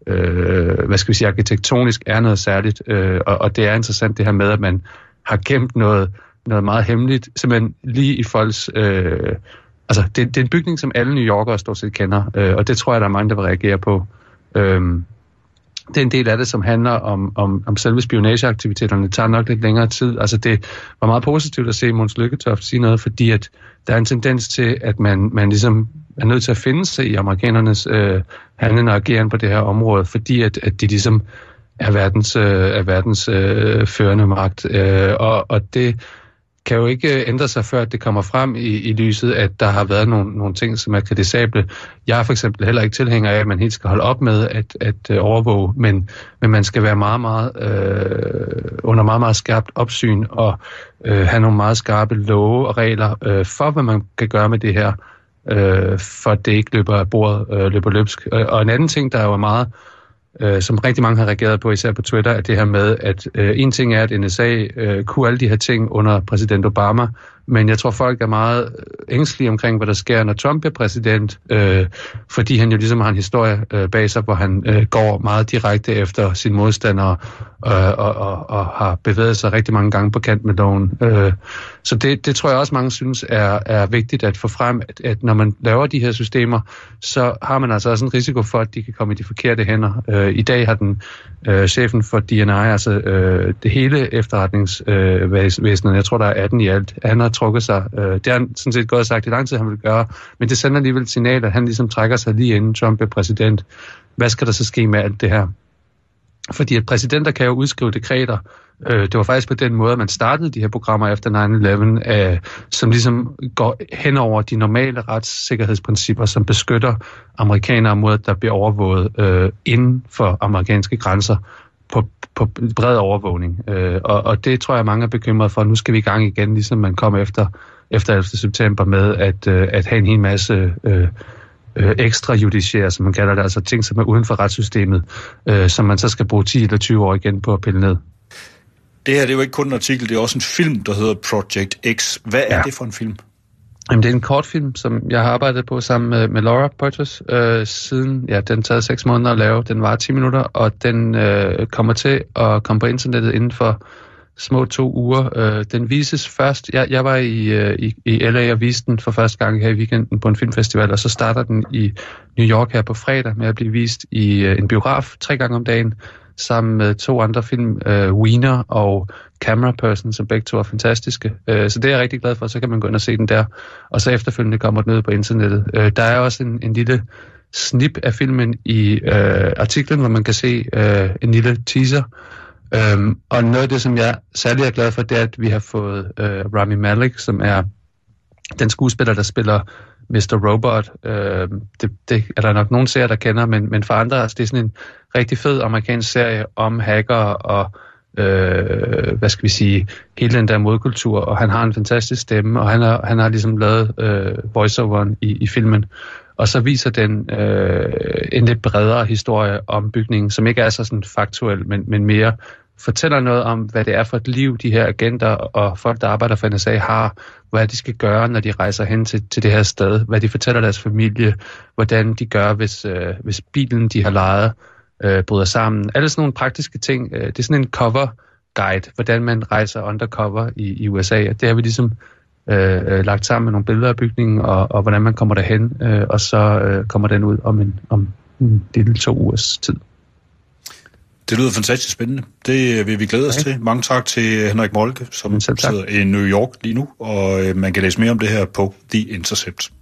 øh, hvad skal vi sige, arkitektonisk er noget særligt, øh, og, og det er interessant det her med, at man har gemt noget, noget meget hemmeligt, simpelthen lige i folks... Øh, Altså, det, det er en bygning, som alle New Yorkere stort set kender, øh, og det tror jeg, der er mange, der vil reagere på. Øhm, det er en del af det, som handler om, om, om selve spionageaktiviteterne. Det tager nok lidt længere tid. Altså, det var meget positivt at se Mogens Lykketoft sige noget, fordi at der er en tendens til, at man, man ligesom er nødt til at finde sig i amerikanernes øh, handlen og ageren på det her område, fordi at, at de ligesom er verdens, øh, er verdens øh, førende magt. Øh, og, og det... kan jo ikke ændre sig, før det kommer frem i, i lyset, at der har været nogle, nogle ting, som er kritisable. Jeg er for eksempel heller ikke tilhænger af, at man helt skal holde op med at, at uh, overvåge, men, men man skal være meget, meget øh, under meget, meget skarpt opsyn og øh, have nogle meget skarpe love og regler øh, for, hvad man kan gøre med det her, øh, for at det ikke løber af bordet, øh, løber løbsk. Og, og en anden ting, der jo er meget Øh, som rigtig mange har reageret på, især på Twitter, er det her med, at øh, en ting er, at N S A øh, kunne alle de her ting under præsident Obama, men jeg tror, folk er meget ængstelige omkring, hvad der sker, når Trump er præsident, øh, fordi han jo ligesom har en historie øh, bag sig, hvor han øh, går meget direkte efter sine modstandere øh, og, og, og har bevæget sig rigtig mange gange på kant med loven. Øh, så det, det tror jeg også, mange synes er, er vigtigt at få frem, at, at når man laver de her systemer, så har man altså også en risiko for, at de kan komme i de forkerte hænder. Øh, I dag har den øh, chefen for D N I, altså øh, det hele efterretningsvæsenet, øh, jeg tror, der er atten i alt, han har trukket sig. Øh, det har han sådan set gået og sagt i lang tid, han vil gøre, men det sender alligevel et signal, at han ligesom trækker sig lige inden Trump er præsident. Hvad skal der så ske med alt det her? Fordi at præsidenter kan jo udskrive dekreter. Øh, det var faktisk på den måde, at man startede de her programmer efter nine eleven, øh, som ligesom går hen over de normale retssikkerhedsprincipper, som beskytter amerikanere mod, at der bliver overvåget øh, inden for amerikanske grænser på, på bred overvågning. Øh, og, og det tror jeg, mange er bekymret for. Nu skal vi i gang igen, ligesom man kom efter, efter ellevte september med at, øh, at have en hel masse øh, øh, ekstra judiciære, som man kalder det, altså ting, som er uden for retssystemet, øh, som man så skal bruge ti eller tyve år igen på at pille ned. Det her det er jo ikke kun en artikel, det er også en film, der hedder Project X. Hvad er ja. det for en film? Jamen, det er en kortfilm, som jeg har arbejdet på sammen med, med Laura Poitras øh, siden, ja, den taget seks måneder at lave. Den var ti minutter, og den øh, kommer til at komme på internettet inden for små to uger. Øh, den vises først, jeg, jeg var i, øh, i, i L A og viste den for første gang her i weekenden på en filmfestival, og så starter den i New York her på fredag med at blive vist i øh, en biograf tre gange om dagen, sammen med to andre film, uh, Wiener og Camera Person, som begge to er fantastiske. Uh, så det er jeg rigtig glad for, så kan man gå ind og se den der. Og så efterfølgende kommer den ud på internettet. Uh, der er også en, en lille snip af filmen i uh, artiklen, hvor man kan se uh, en lille teaser. Um, og noget af det, som jeg særlig er glad for, det er, at vi har fået uh, Rami Malek, som er den skuespiller, der spiller mister Robot. Uh, det, det er der nok nogen serier, der kender, men, men for andre, altså, det er sådan en rigtig fed amerikansk serie om hacker og uh, hvad skal vi sige, hele den der modkultur, og han har en fantastisk stemme, og han har, han har ligesom lavet uh, voiceoveren i, i filmen. Og så viser den øh, en lidt bredere historie om bygningen, som ikke er så sådan faktuel, men, men mere fortæller noget om, hvad det er for et liv, de her agenter og folk, der arbejder for N S A, har, hvad de skal gøre, når de rejser hen til, til det her sted, hvad de fortæller deres familie, hvordan de gør, hvis, øh, hvis bilen, de har lejet, øh, bryder sammen. Alle sådan nogle praktiske ting. Øh, det er sådan en cover guide, hvordan man rejser undercover i, i U S A. Det har vi ligesom Øh, lagt sammen med nogle billeder af bygningen, og, og hvordan man kommer derhen, øh, og så øh, kommer den ud om en, om en lille to ugers tid. Det lyder fantastisk spændende. Det vil vi glæde os okay. til. Mange tak til Henrik Moltke, som sidder i New York lige nu, og øh, man kan læse mere om det her på The Intercept.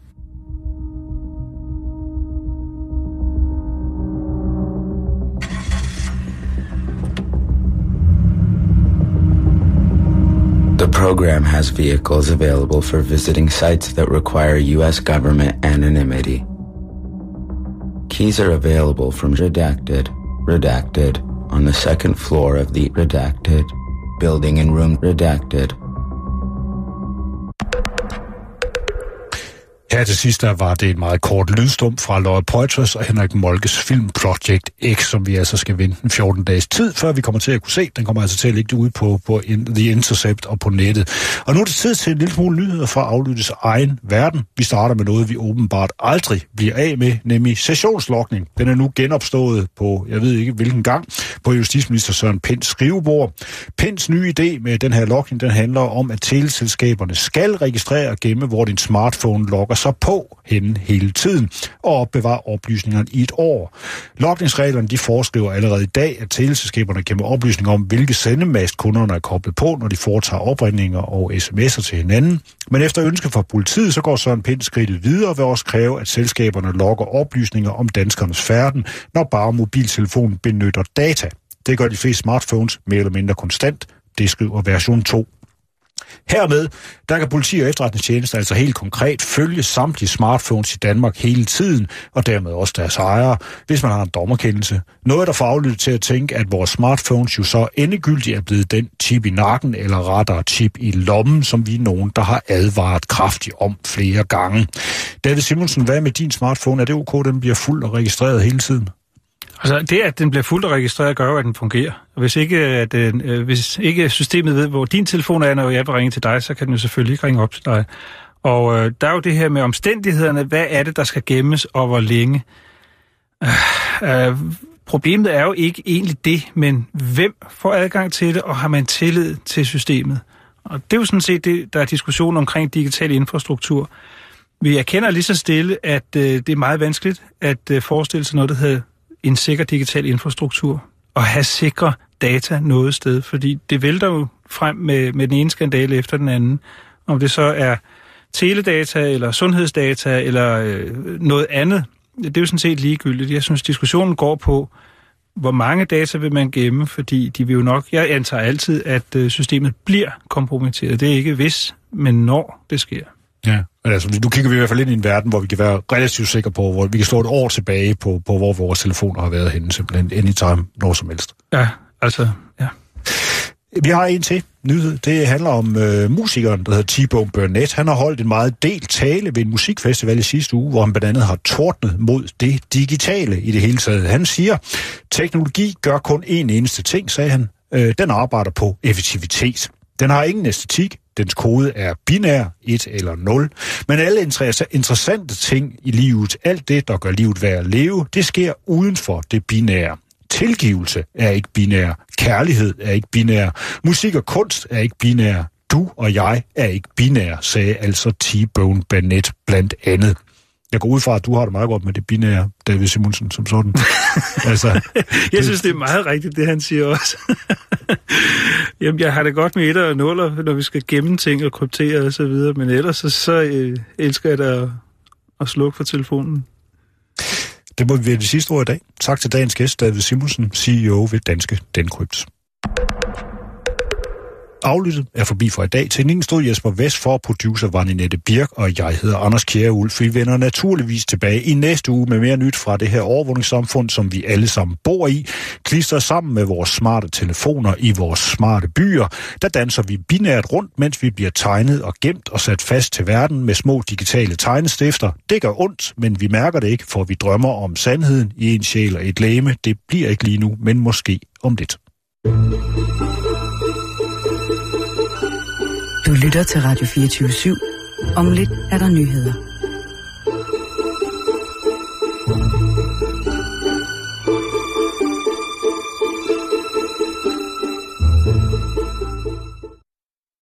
The program has vehicles available for visiting sites that require U S government anonymity. Keys are available from Redacted, Redacted, on the second floor of the Redacted building in room Redacted. Her til sidst der var det et meget kort lydstum fra Laura Poitras og Henrik Moltkes film Project X, som vi altså skal vente en fjorten dages tid, før vi kommer til at kunne se. Den kommer altså til at ligge ude på, på The Intercept og på nettet. Og nu er det tid til en lille smule nyheder fra Aflyttes egen verden. Vi starter med noget, vi åbenbart aldrig bliver af med, nemlig sessionslogning. Den er nu genopstået på, jeg ved ikke hvilken gang, på justitsminister Søren Pinds skrivebord. Pinds nye idé med den her logning, den handler om, at teleselskaberne skal registrere og gemme, hvor din smartphone logger sig på henne hele tiden og opbevare oplysningerne i et år. Logningsreglerne de foreskriver allerede i dag, at teleselskaberne gemmer oplysninger om, hvilke sendemast kunderne er koblet på, når de foretager opringninger og sms'er til hinanden. Men efter ønske fra politiet, så går Søren Pind skridtet videre og vil også kræve, at selskaberne logger oplysninger om danskernes færden, når bare mobiltelefonen benytter data. Det gør de fleste smartphones mere eller mindre konstant. Det skriver version to. Hermed, der kan politi og efterretningstjenester altså helt konkret følge samtlige smartphones i Danmark hele tiden, og dermed også deres ejere, hvis man har en dommerkendelse. Noget, der får Aflyttet til at tænke, at vores smartphones jo så endegyldigt er blevet den chip i nakken, eller rettere chip i lommen, som vi er nogen, der har advaret kraftigt om flere gange. David Simonsen, hvad med din smartphone? Er det ok, den bliver fuldt og registreret hele tiden? Altså det, at den bliver fuldt og registreret, gør jo, at den fungerer. Og hvis ikke, at, øh, hvis ikke systemet ved, hvor din telefon er, når jeg vil ringe til dig, så kan den jo selvfølgelig ikke ringe op til dig. Og øh, der er jo det her med omstændighederne. Hvad er det, der skal gemmes, og hvor længe? Øh, øh, problemet er jo ikke egentlig det, men hvem får adgang til det, og har man tillid til systemet? Og det er jo sådan set det, der er diskussion omkring digital infrastruktur. Vi erkender lige så stille, at øh, det er meget vanskeligt at øh, forestille sig noget, der hedder en sikker digital infrastruktur, og have sikre data noget sted, fordi det vælter jo frem med, med den ene skandale efter den anden. Om det så er teledata, eller sundhedsdata, eller øh, noget andet, det er jo sådan set ligegyldigt. Jeg synes, diskussionen går på, hvor mange data vil man gemme, fordi de vil jo nok, jeg antager altid, at øh, systemet bliver kompromitteret. Det er ikke hvis, men når det sker. Ja, altså nu kigger vi i hvert fald ind i en verden, hvor vi kan være relativt sikre på, hvor vi kan slå et år tilbage på, på hvor vores telefoner har været henne, simpelthen anytime, når som helst. Ja, altså, ja. Vi har en til nyhed. Det handler om øh, musikeren, der hedder T-Bone Burnett. Han har holdt en meget delt tale ved en musikfestival i sidste uge, hvor han blandt andet har tordnet mod det digitale i det hele taget. Han siger, teknologi gør kun én eneste ting, sagde han. Øh, den arbejder på effektivitet. Den har ingen æstetik. Dens kode er binær, et eller nul. Men alle interessante ting i livet, alt det, der gør livet værd at leve, det sker uden for det binære. Tilgivelse er ikke binær. Kærlighed er ikke binær. Musik og kunst er ikke binær. Du og jeg er ikke binær, sagde altså T-Bone Burnett blandt andet. Jeg går ud fra, at du har det meget godt med det binære, David Simonsen, som sådan. altså, jeg synes, det er meget rigtigt, det han siger også. Jamen, jeg har det godt med etter og nuller, når vi skal gemme ting og kryptere og så videre, men ellers så, så øh, elsker jeg da at, at slukke for telefonen. Det må vi være det sidste ord i dag. Tak til dagens gæst, David Simonsen, C E O ved Danske Dencrypt. Aflyttet er forbi for i dag. Teknikken stod Jesper Vest for, producer var Ninette Birk, og jeg hedder Anders Kjærulf. Vi vender naturligvis tilbage i næste uge med mere nyt fra det her overvågningssamfund, som vi alle sammen bor i. Klister sammen med vores smarte telefoner i vores smarte byer. Der danser vi binært rundt, mens vi bliver tegnet og gemt og sat fast til verden med små digitale tegnestifter. Det gør ondt, men vi mærker det ikke, for vi drømmer om sandheden i en sjæl og et legeme. Det bliver ikke lige nu, men måske om lidt. Du lytter til Radio fireogtyve syv. Om lidt er der nyheder.